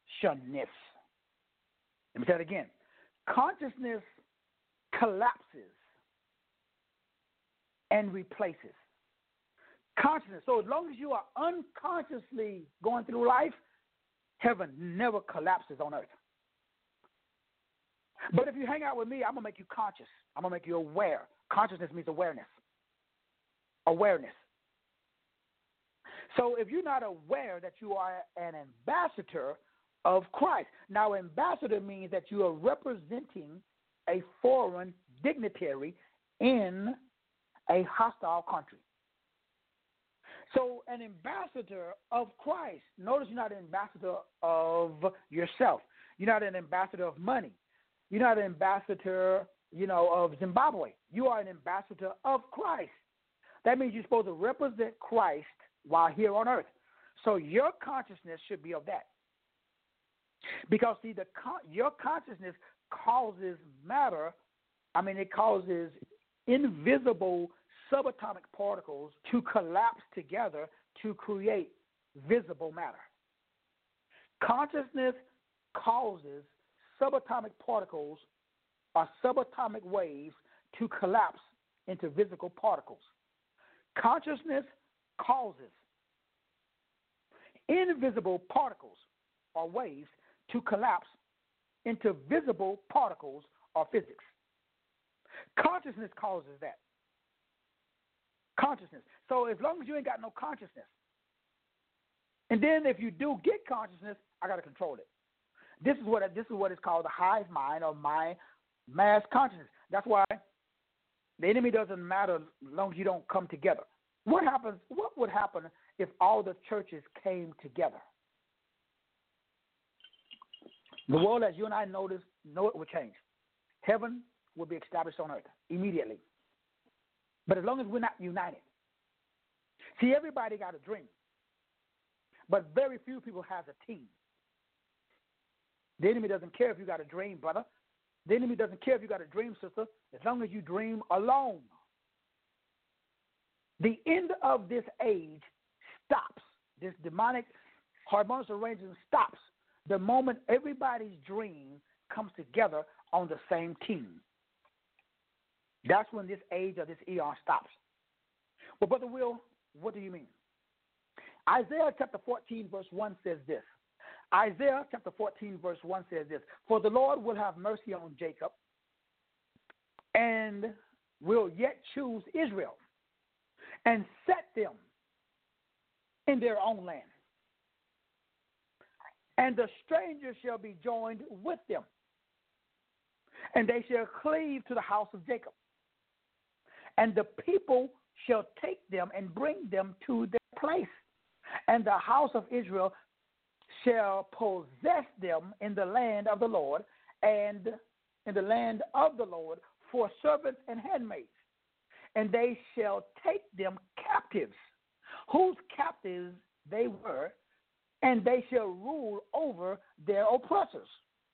Let me say it again. Consciousness collapses and replaces. Consciousness. So as long as you are unconsciously going through life, heaven never collapses on earth. But if you hang out with me, I'm going to make you conscious. I'm going to make you aware. Consciousness means awareness. Awareness. So if you're not aware that you are an ambassador of Christ, now ambassador means that you are representing a foreign dignitary in a hostile country. So an ambassador of Christ, notice you're not an ambassador of yourself. You're not an ambassador of money. You're not an ambassador, you know, of Zimbabwe. You are an ambassador of Christ. That means you're supposed to represent Christ while here on earth. So your consciousness should be of that. Because, see, the your consciousness causes matter. I mean, it causes invisible subatomic particles to collapse together to create visible matter. Consciousness causes subatomic particles or subatomic waves to collapse into physical particles. Consciousness causes invisible particles or waves to collapse into visible particles or physics. Consciousness causes that. Consciousness. So as long as you ain't got no consciousness, and then if you do get consciousness, I got to control it. This is what this is what is called the hive mind or my mass consciousness. That's why the enemy doesn't matter as long as you don't come together. What happens? What would happen if all the churches came together? The world, as you and I know this, know it would change. Heaven will be established on earth immediately. But as long as we're not united. See, everybody got a dream. But very few people have a team. The enemy doesn't care if you got a dream, brother. The enemy doesn't care if you got a dream, sister, as long as you dream alone. The end of this age stops. This demonic harmonious arrangement stops the moment everybody's dream comes together on the same team. That's when this age or this eon stops. Well, Brother Will, what do you mean? Isaiah chapter fourteen, verse one says this. Isaiah chapter fourteen, verse one says this. For the Lord will have mercy on Jacob and will yet choose Israel and set them in their own land. And the stranger shall be joined with them, and they shall cleave to the house of Jacob. And the people shall take them and bring them to their place. And the house of Israel shall possess them in the land of the Lord, and in the land of the Lord for servants and handmaids. And they shall take them captives, whose captives they were, and they shall rule over their oppressors.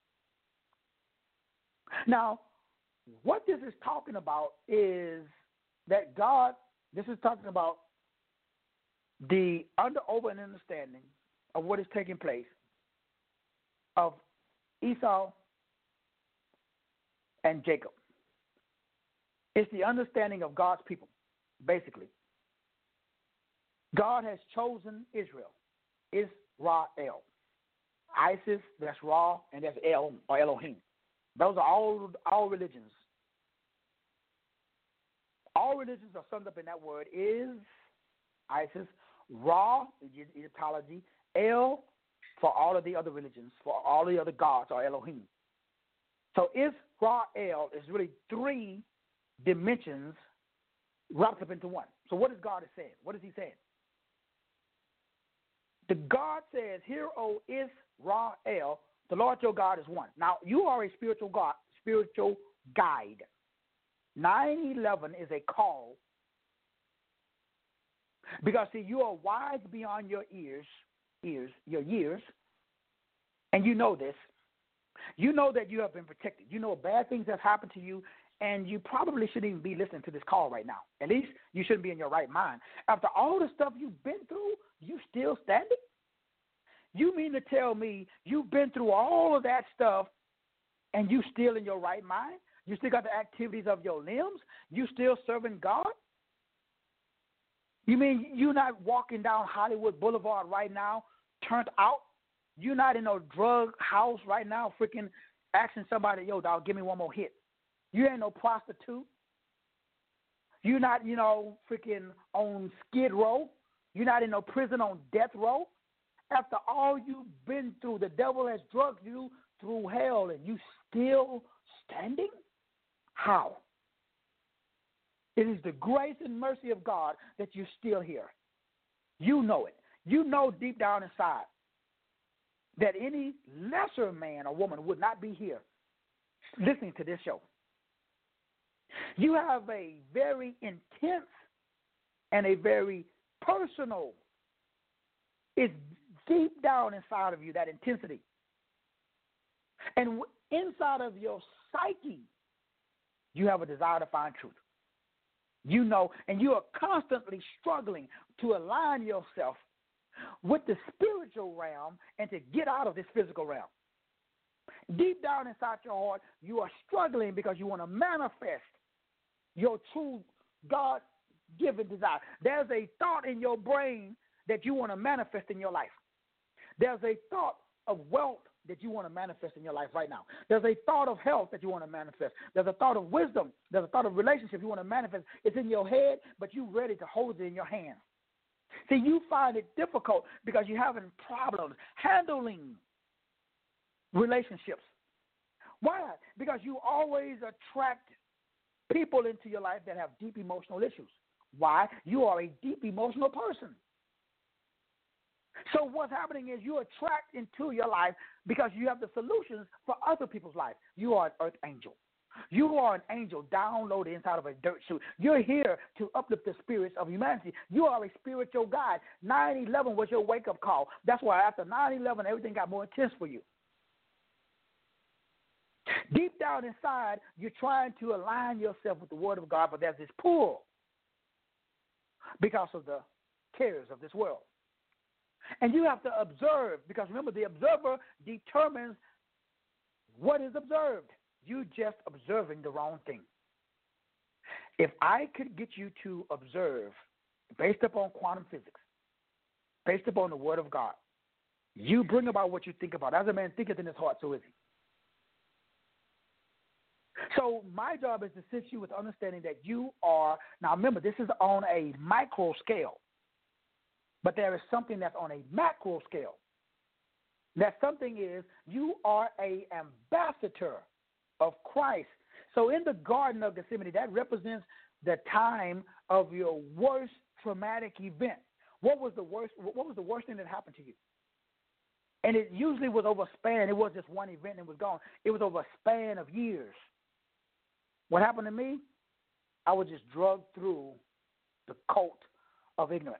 Now, what this is talking about is that God, this is talking about the under, over, and understanding of what is taking place of Esau and Jacob. It's the understanding of God's people, basically. God has chosen Israel. Israel. Isis, that's Ra, and that's El, or Elohim. Those are all, all religions. All religions are summed up in that word, is Isis, Ra, Egyptology, El for all of the other religions, for all the other gods are Elohim. So Israel is really three dimensions wrapped up into one. So what is God saying? What is he saying? The God says, "Hear, O Israel, the Lord your God is one." Now, you are a spiritual God, spiritual guide. nine eleven is a call because, see, you are wise beyond your ears, ears, your years, and you know this. You know that you have been protected. You know bad things have happened to you, and you probably shouldn't even be listening to this call right now. At least you shouldn't be in your right mind. After all the stuff you've been through, you still standing? You mean to tell me you've been through all of that stuff and you still in your right mind? You still got the activities of your limbs? You still serving God? You mean you're not walking down Hollywood Boulevard right now, turned out? You're not in no drug house right now, freaking asking somebody, "Yo, dog, give me one more hit." You ain't no prostitute. You're not, you know, freaking on Skid Row. You're not in no prison on death row. After all you've been through, the devil has drugged you through hell, and you still standing? How? It is the grace and mercy of God that you're still here. You know it. You know deep down inside that any lesser man or woman would not be here listening to this show. You have a very intense and a very personal, it's deep down inside of you, that intensity. And inside of your psyche, you have a desire to find truth. You know, and you are constantly struggling to align yourself with the spiritual realm and to get out of this physical realm. Deep down inside your heart, you are struggling because you want to manifest your true God-given desire. There's a thought in your brain that you want to manifest in your life. There's a thought of wealth that you want to manifest in your life right now. There's a thought of health that you want to manifest. There's a thought of wisdom. There's a thought of relationship you want to manifest. It's in your head, but you're ready to hold it in your hand. See, you find it difficult because you're having problems handling relationships. Why? Because you always attract people into your life that have deep emotional issues. Why? You are a deep emotional person. So what's happening is you attract into your life because you have the solutions for other people's life. You are an earth angel. You are an angel downloaded inside of a dirt suit. You're here to uplift the spirits of humanity. You are a spiritual guide. nine eleven was your wake-up call. That's why after nine eleven, everything got more intense for you. Deep down inside, you're trying to align yourself with the Word of God, but there's this pull because of the cares of this world. And you have to observe, because remember, the observer determines what is observed. You just observing the wrong thing. If I could get you to observe based upon quantum physics, based upon the Word of God, you bring about what you think about. As a man thinketh in his heart, so is he. So my job is to assist you with understanding that you are, now remember, this is on a micro scale, but there is something that's on a macro scale. That something is you are an ambassador of Christ. So in the Garden of Gethsemane, that represents the time of your worst traumatic event. What was the worst? What was the worst thing that happened to you? And it usually was over a span. It was just one event and it was gone. It was over a span of years. What happened to me? I was just drugged through the cult of ignorance.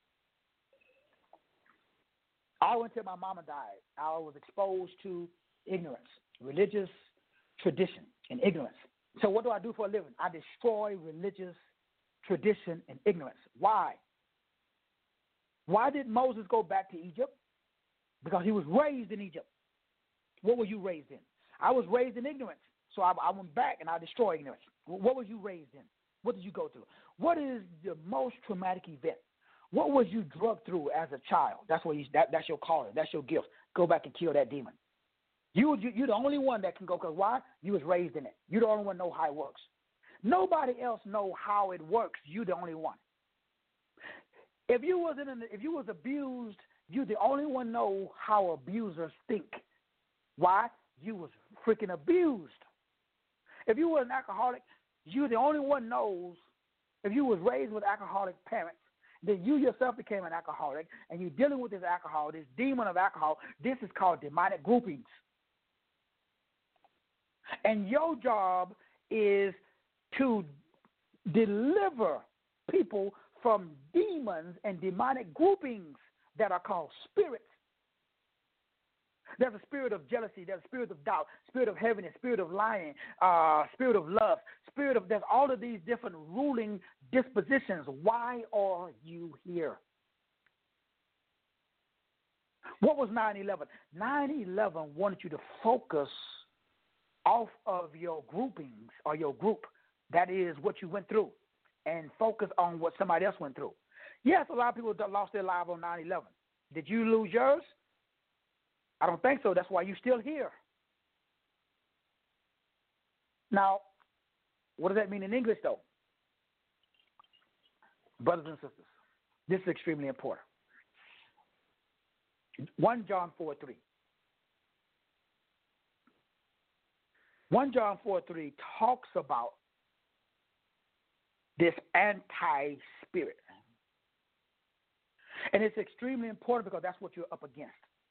I went until my mama died. I was exposed to ignorance, religious tradition, and ignorance. So what do I do for a living? I destroy religious tradition and ignorance. Why? Why did Moses go back to Egypt? Because he was raised in Egypt. What were you raised in? I was raised in ignorance. So I, I went back and I destroyed ignorance. What was you raised in? What did you go through? What is the most traumatic event? What was you drugged through as a child? That's what you, that, that's your calling. That's your gift. Go back and kill that demon. You, you, you're the only one that can go, because why? You was raised in it. You're the only one know how it works. Nobody else know how it works. You're the only one. If you was in, an, if you was abused, you the only one know how abusers think. Why? You was freaking abused. If you were an alcoholic, you the only one knows. If you was raised with alcoholic parents, then you yourself became an alcoholic, and you're dealing with this alcohol, this demon of alcohol. This is called demonic groupings. And your job is to deliver people from demons and demonic groupings that are called spirits. There's a spirit of jealousy, there's a spirit of doubt, spirit of heaviness, spirit of lying, uh, spirit of love, spirit of, there's all of these different ruling dispositions. Why are you here? What was nine eleven? nine eleven wanted you to focus off of your groupings or your group. That is what you went through, and focus on what somebody else went through. Yes, a lot of people lost their lives on nine eleven. Did you lose yours? I don't think so. That's why you're still here. Now, what does that mean in English, though? Brothers and sisters, this is extremely important. First John four three. First John four three talks about this anti-spirit. And it's extremely important because that's what you're up against.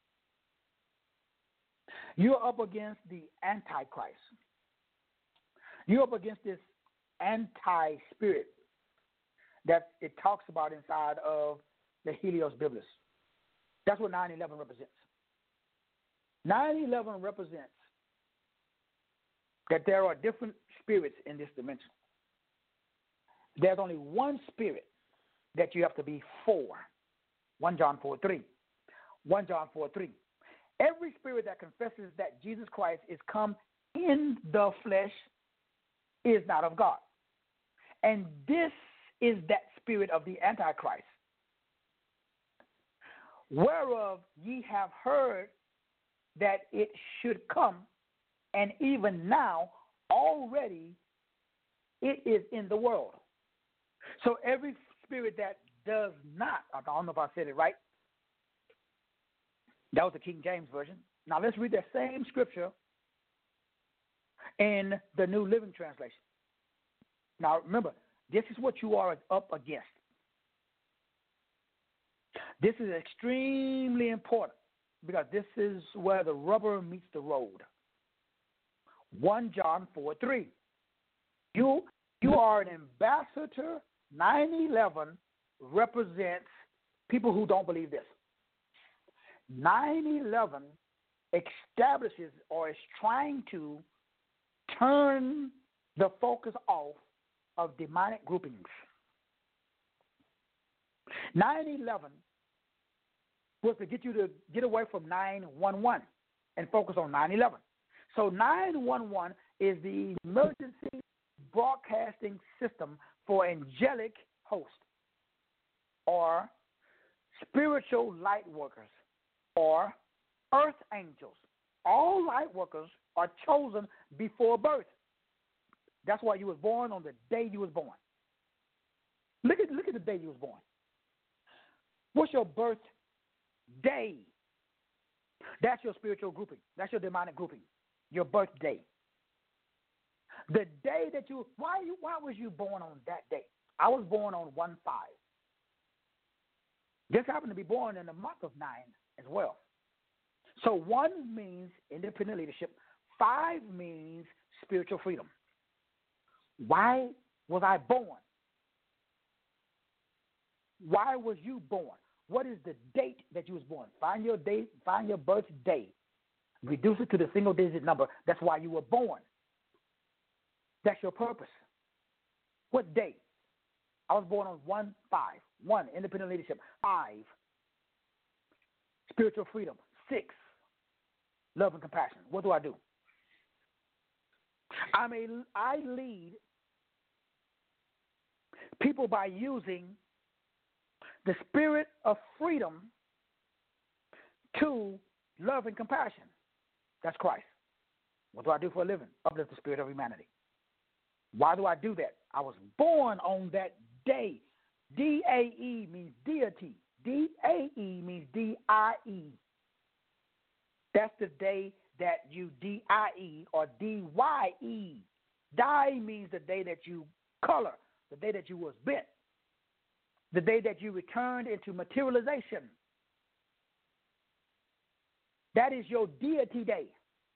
You're up against the Antichrist. You're up against this anti-spirit that it talks about inside of the Helios Biblis. That's what nine eleven represents. nine eleven represents that there are different spirits in this dimension. There's only one spirit that you have to be for. First John four three. First John four three. Every spirit that confesses that Jesus Christ is come in the flesh is not of God. And this is that spirit of the Antichrist, whereof ye have heard that it should come, and even now already it is in the world. So every spirit that does not, I don't know if I said it right, that was the King James Version. Now let's read that same scripture in the New Living Translation. Now remember, this is what you are up against. This is extremely important because this is where the rubber meets the road. First John four three. You, you are an ambassador. nine eleven represents people who don't believe this. nine eleven establishes or is trying to turn the focus off of demonic groupings. nine eleven was to get you to get away from nine one one and focus on nine eleven. So nine one one is the emergency broadcasting system for angelic hosts or spiritual light workers or earth angels. All light workers are chosen before birth. That's why you was born on the day you was born. Look at look at the day you was born. What's your birth day? That's your spiritual grouping. That's your demonic grouping. Your birthday. The day that you why you why was you born on that day? I was born on one five. Just happened to be born in the month of nine as well. So one means independent leadership. Five means spiritual freedom. Why was I born? Why was you born? What is the date that you was born? Find your date, find your birthday. Reduce it to the single digit number. That's why you were born. That's your purpose. What date? I was born on one five. One, independent leadership. Five, spiritual freedom. Six, love and compassion. What do I do? I'm a, I lead people by using the spirit of freedom to love and compassion. That's Christ. What do I do for a living? Uplift the spirit of humanity. Why do I do that? I was born on that day. D A E means deity. D A E means D I E. That's the day that you D I E or D Y E. Die means the day that you color, the day that you was bent, the day that you returned into materialization. That is your deity day.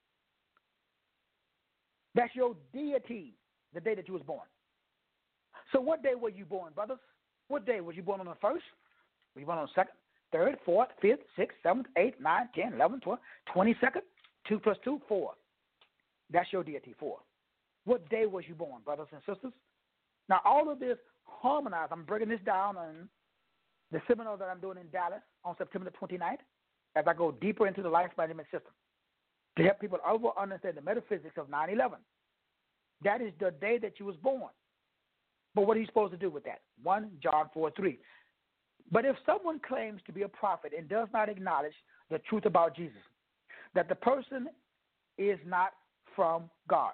That's your deity, the day that you was born. So what day were you born, brothers? What day? Was you born on the first? Were you born on the second, third, fourth, fifth, sixth, seventh, eighth, ninth, tenth, eleventh, twelfth, twenty-second? Two plus two, four. That's your deity, four. What day was you born, brothers and sisters? Now, all of this harmonized. I'm breaking this down on the seminar that I'm doing in Dallas on September the twenty-ninth as I go deeper into the life management system to help people over understand the metaphysics of nine eleven. That is the day that you was born. But what are you supposed to do with that? First John four three. But if someone claims to be a prophet and does not acknowledge the truth about Jesus, that the person is not from God.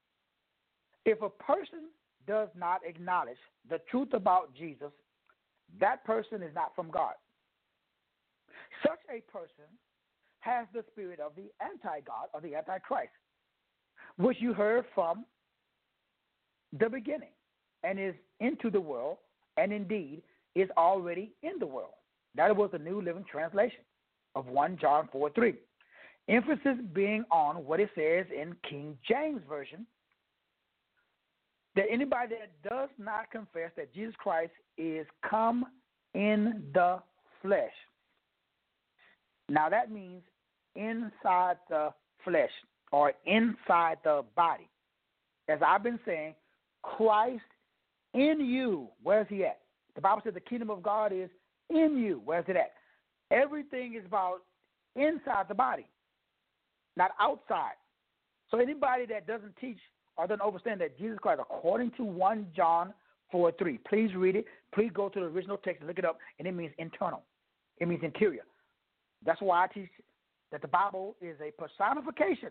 If a person does not acknowledge the truth about Jesus, that person is not from God. Such a person has the spirit of the anti-God or the antichrist, which you heard from the beginning, and is into the world, and indeed is already in the world. That was the New Living Translation of First John four three. Emphasis being on what it says in King James Version, that anybody that does not confess that Jesus Christ is come in the flesh. Now that means inside the flesh or inside the body. As I've been saying, Christ in you. Where's he at? The Bible says the kingdom of God is in you. Where's it at? Everything is about inside the body, not outside. So anybody that doesn't teach or doesn't understand that Jesus Christ, according to First John four three, please read it. Please go to the original text and look it up, and it means internal. It means interior. That's why I teach that the Bible is a personification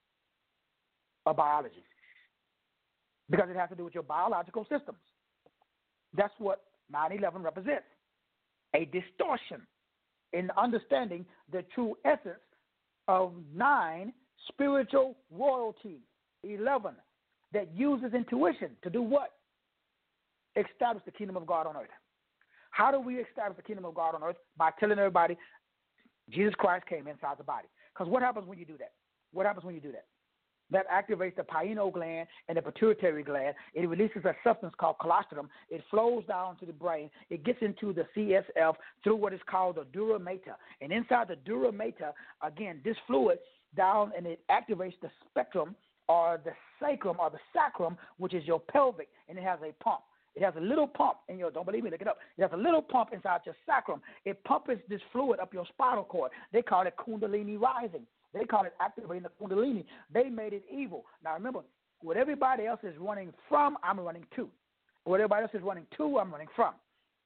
of biology, because it has to do with your biological systems. That's what nine eleven represents, a distortion in understanding the true essence of nine, spiritual royalty, eleven, that uses intuition to do what? Establish the kingdom of God on earth. How do we establish the kingdom of God on earth? By telling everybody Jesus Christ came inside the body. Because what happens when you do that? What happens when you do that? That activates the pineal gland and the pituitary gland. It releases a substance called colostrum. It flows down to the brain. It gets into the C S F through what is called the dura mater. And inside the dura mater, again, this fluid down, and it activates the spectrum or the sacrum or the sacrum, which is your pelvic, and it has a pump. It has a little pump in your, don't believe me, look it up. It has a little pump inside your sacrum. It pumps this fluid up your spinal cord. They call it kundalini rising. They call it activating the kundalini. They made it evil. Now remember, what everybody else is running from, I'm running to. What everybody else is running to, I'm running from.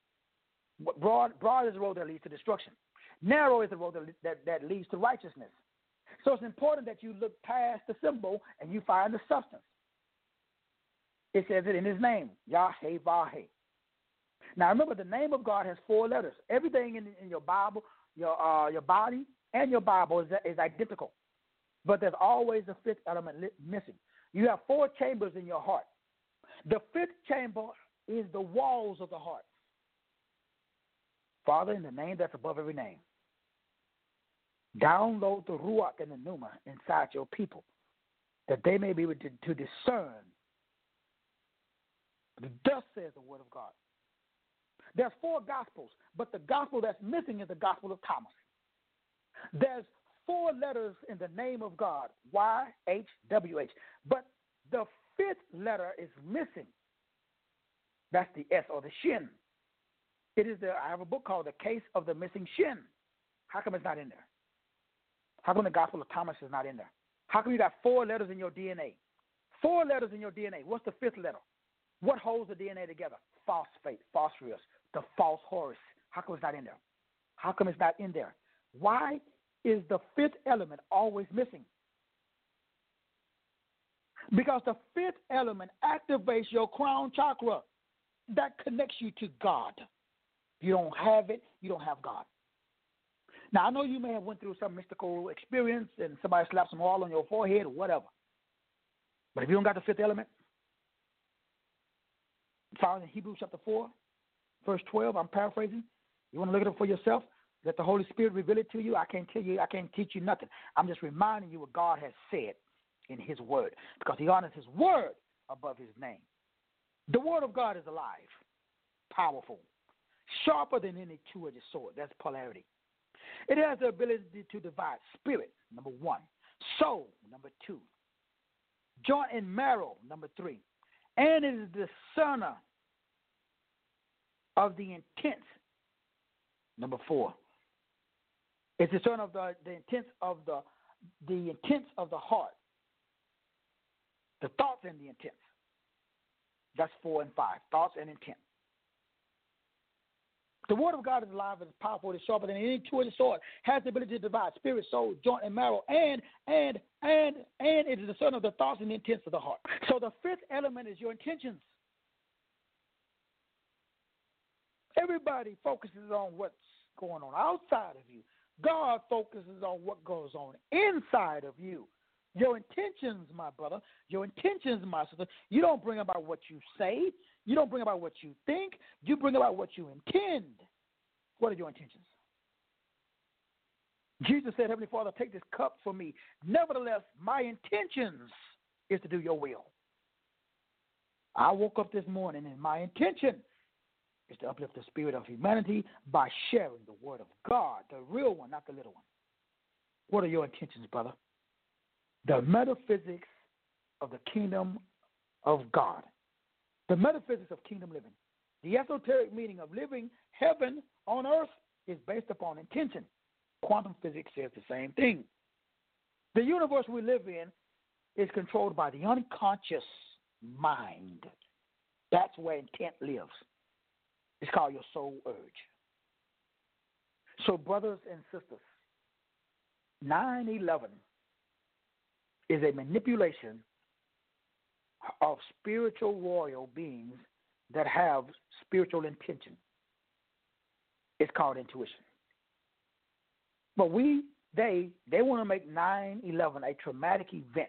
Broad, broad is the road that leads to destruction. Narrow is the road that, that, that leads to righteousness. So it's important that you look past the symbol and you find the substance. It says it in his name, Yahweh. Now remember, the name of God has four letters. Everything in, in your Bible, your uh, your body, and your Bible is, is identical. But there's always a fifth element li- missing. You have four chambers in your heart. The fifth chamber is the walls of the heart. Father, in the name that's above every name, download the Ruach and the Pneuma inside your people, that they may be able to, to discern. Thus says the word of God. There's four gospels, but the gospel that's missing is the gospel of Thomas. There's four letters in the name of God, Y H W H, but the fifth letter is missing. That's the S, or the Shin. It is there. I have a book called The Case of the Missing Shin. How come it's not in there? How come the gospel of Thomas is not in there? How come you got four letters in your D N A? Four letters in your D N A. What's the fifth letter? What holds the D N A together? Phosphate, phosphorus, the false Horus. How come it's not in there? How come it's not in there? Why is the fifth element always missing? Because the fifth element activates your crown chakra. that connects you to God. If you don't have it, you don't have God. Now, I know you may have went through some mystical experience and somebody slapped some oil on your forehead or whatever. But if you don't got the fifth element, found in Hebrews chapter four, verse twelve, I'm paraphrasing. You want to look at it for yourself? Let the Holy Spirit reveal it to you. I can't tell you, I can't teach you nothing. I'm just reminding you what God has said in his word, because he honors his word above his name. The word of God is alive, powerful, sharper than any two-edged sword. That's polarity. It has the ability to divide spirit, number one, soul, number two, joint and marrow, number three, and it is the discerner of the intents, number four. It's the discerner of the, the intents of the the intents of the heart, the thoughts and the intents. That's four and five, thoughts and intent. The word of God is alive and powerful, it is sharper than any two-edged sword, has the ability to divide spirit, soul, joint, and marrow, and and and and it is the discerner of the thoughts and the intents of the heart. So the fifth element is your intentions. Everybody focuses on what's going on outside of you. God focuses on what goes on inside of you. Your intentions, my brother, your intentions, my sister, you don't bring about what you say. You don't bring about what you think. You bring about what you intend. What are your intentions? Jesus said, Heavenly Father, take this cup from me. Nevertheless, my intentions is to do your will. I woke up this morning and my intention is to uplift the spirit of humanity by sharing the word of God, the real one, not the little one. What are your intentions, brother? The metaphysics of the kingdom of God. The metaphysics of kingdom living. The esoteric meaning of living heaven on earth is based upon intention. Quantum physics says the same thing. The universe we live in is controlled by the unconscious mind. That's where intent lives. It's called your soul urge. So, brothers and sisters, nine eleven is a manipulation of spiritual royal beings that have spiritual intention. It's called intuition. But we, they, they want to make nine eleven a traumatic event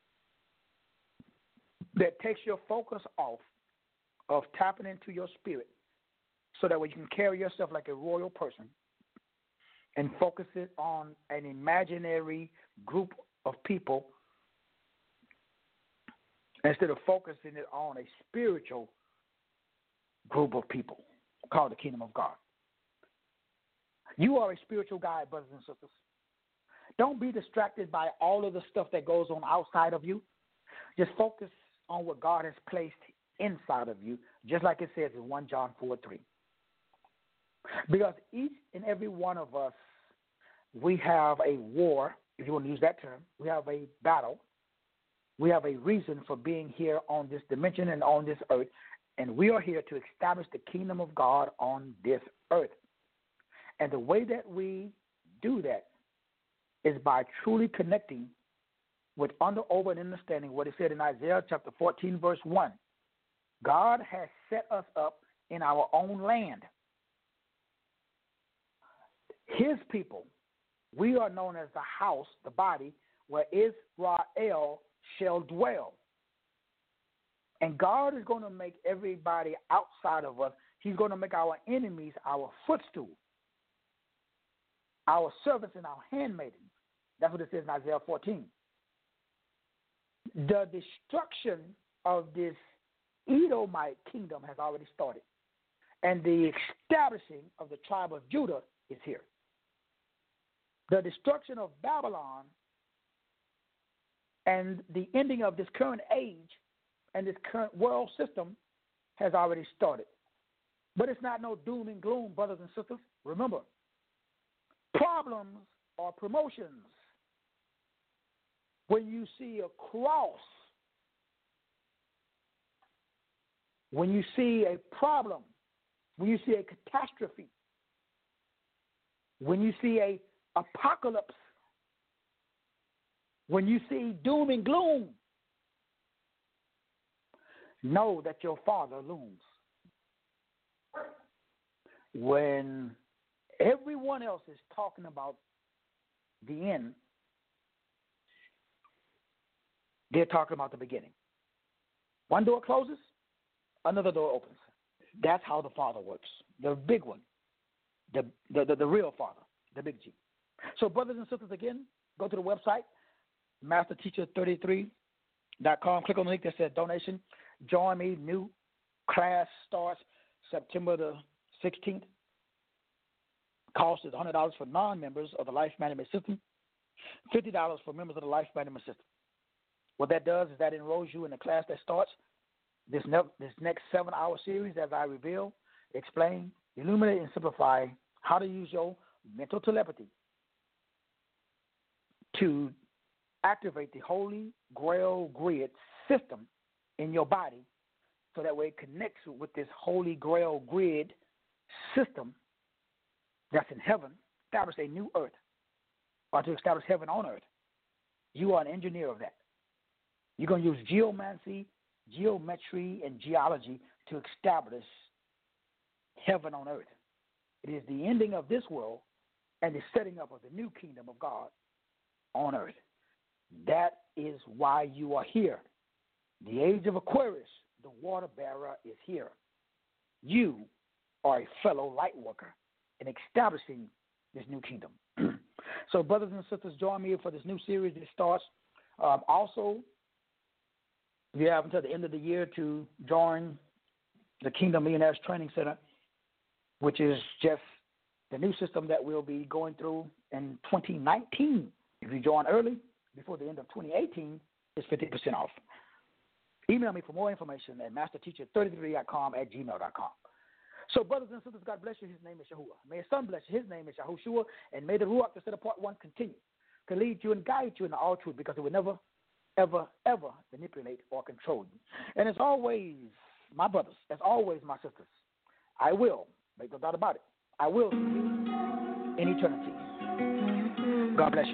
that takes your focus off of tapping into your spirit so that way you can carry yourself like a royal person and focus it on an imaginary group of people instead of focusing it on a spiritual group of people called the kingdom of God. You are a spiritual guide, brothers and sisters. Don't be distracted by all of the stuff that goes on outside of you. Just focus on what God has placed inside of you, just like it says in First John four three. Because each and every one of us, we have a war, if you want to use that term. We have a battle. We have a reason for being here on this dimension and on this earth, and we are here to establish the kingdom of God on this earth. And the way that we do that is by truly connecting with under, over, and understanding what it said in Isaiah chapter fourteen, verse one. God has set us up in our own land. His people, we are known as the house, the body, where Israel shall dwell. And God is going to make everybody outside of us, he's going to make our enemies our footstool, our servants and our handmaidens. That's what it says in Isaiah fourteen. The destruction of this Edomite kingdom has already started, and the establishing of the tribe of Judah is here. The destruction of Babylon and the ending of this current age and this current world system has already started. But it's not no doom and gloom, brothers and sisters. Remember, problems are promotions. When you see a cross, when you see a problem, when you see a catastrophe, when you see a apocalypse, when you see doom and gloom, know that your Father looms. when everyone else is talking about the end, they're talking about the beginning. One door closes, another door opens. That's how the Father works, the big one, the, the, the, the real Father, the big G. So, brothers and sisters, again, go to the website, master teacher thirty-three dot com. Click on the link that says donation. Join me. New class starts September the sixteenth. Cost is one hundred dollars for non-members of the Life Management System, fifty dollars for members of the Life Management System. What that does is that enrolls you in the class that starts this, ne- this next seven-hour series as I reveal, explain, illuminate, and simplify how to use your mental telepathy to activate the Holy Grail Grid system in your body so that way it connects with this Holy Grail Grid system that's in heaven, establish a new earth, or to establish heaven on earth. You are an engineer of that. You're going to use geomancy, geometry, and geology to establish heaven on earth. It is the ending of this world and the setting up of the new kingdom of God on earth. That is why you are here. The age of Aquarius, the water bearer, is here. You are a fellow light worker in establishing this new kingdom. So, brothers and sisters, join me for this new series that starts. Um, also, you have until the end of the year to join the Kingdom Millionaires Training Center, which is just the new system that we'll be going through in twenty nineteen. If you join early, before the end of twenty eighteen, it's fifty percent off. Email me for more information at master teacher thirty-three dot com at gmail dot com. So, brothers and sisters, God bless you. His name is Yahuwah. May His Son bless you. His name is Yahushua. And may the Ruach, the set of part one, continue to lead you and guide you in all truth, because it will never, ever, ever manipulate or control you. And as always, my brothers, as always, my sisters, I will, make no doubt about it, I will see you in eternity. God bless you.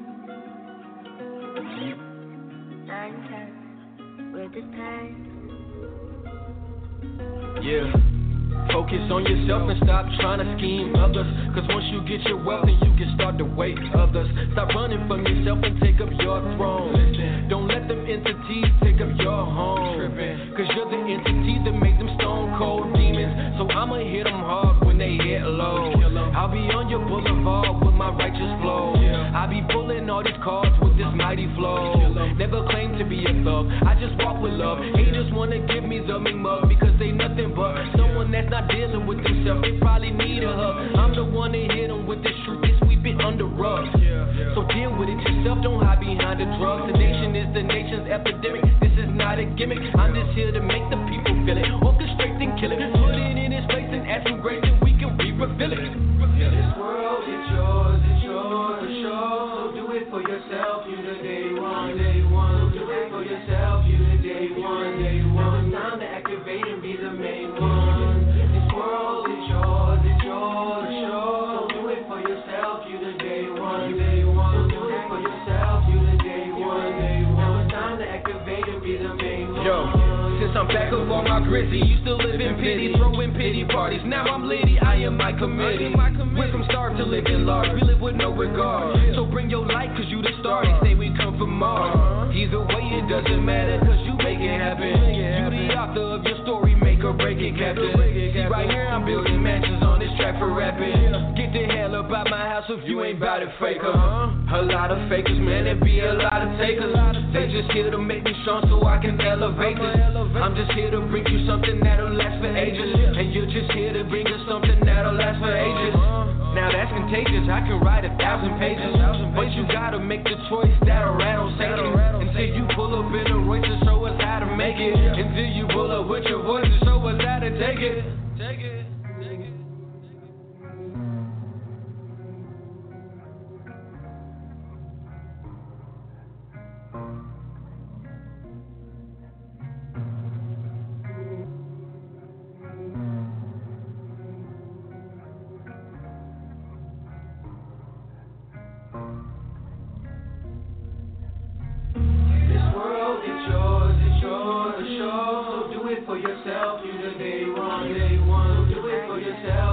Yeah. Focus on yourself and stop trying to scheme others. Cause once you get your wealth, then you can start to wait others. Stop running from yourself and take up your throne. Don't let them entities take up your home. Cause you're the entity that make them stone cold demons. So I'ma hit them hard when they hit low. I'll be on your boulevard with my righteous flow. I'll be pulling all these cards with this mighty flow. Never claim to be a thug, I just walk with love. Haters wanna give me the mean mug because they nothing but someone that's not dealing with themselves. They probably need a hug. I'm the one that hit them with this truth, they sweep it under rugs. So deal with it yourself, don't hide behind the drugs. The nation is the nation's epidemic. This is not a gimmick. I'm just here to make the people feel it. Orchestrate and kill it. Put it in its place and ask for grace and we can re-reveal it. This world is yours, it's yours for sure. So do it for yourself, you the day one, day one. So do it for yourself, you the day one, day one. Now it's time to activate and be the main one. This world is yours, it's yours for sure. So do it for yourself, you the day one, day one. So do it for yourself, you the day one, day one. Now it's time to activate and be the main one. Yo. Since I'm back up on my grizzy, used to live in pity, throwing pity parties. Now I'm litty, I am my committee. Went from starved to living large, we live with no regard. So bring your light, cause you the star, they say we come from Mars. Either way, it doesn't matter, cause you make it happen. You the author of your story, make or break it, Captain. See, right here I'm building mansions on this track for rapping. Get the hell up out my house if you ain't bout it, faker. A lot of fakers, man, it be a lot of takers. They just here to make me strong so I can elevate this. I'm just here to bring you something that'll last for ages. And you're just here to bring us something that'll last for ages. Now that's contagious, I can write a thousand pages. But you gotta make the choice that'll rattle Satan. Until you pull up in a Royce to show us how to make it. Until you pull up with your voice to show us how to take it. Take it. For yourself, you the day one, day one. Do it for yourself.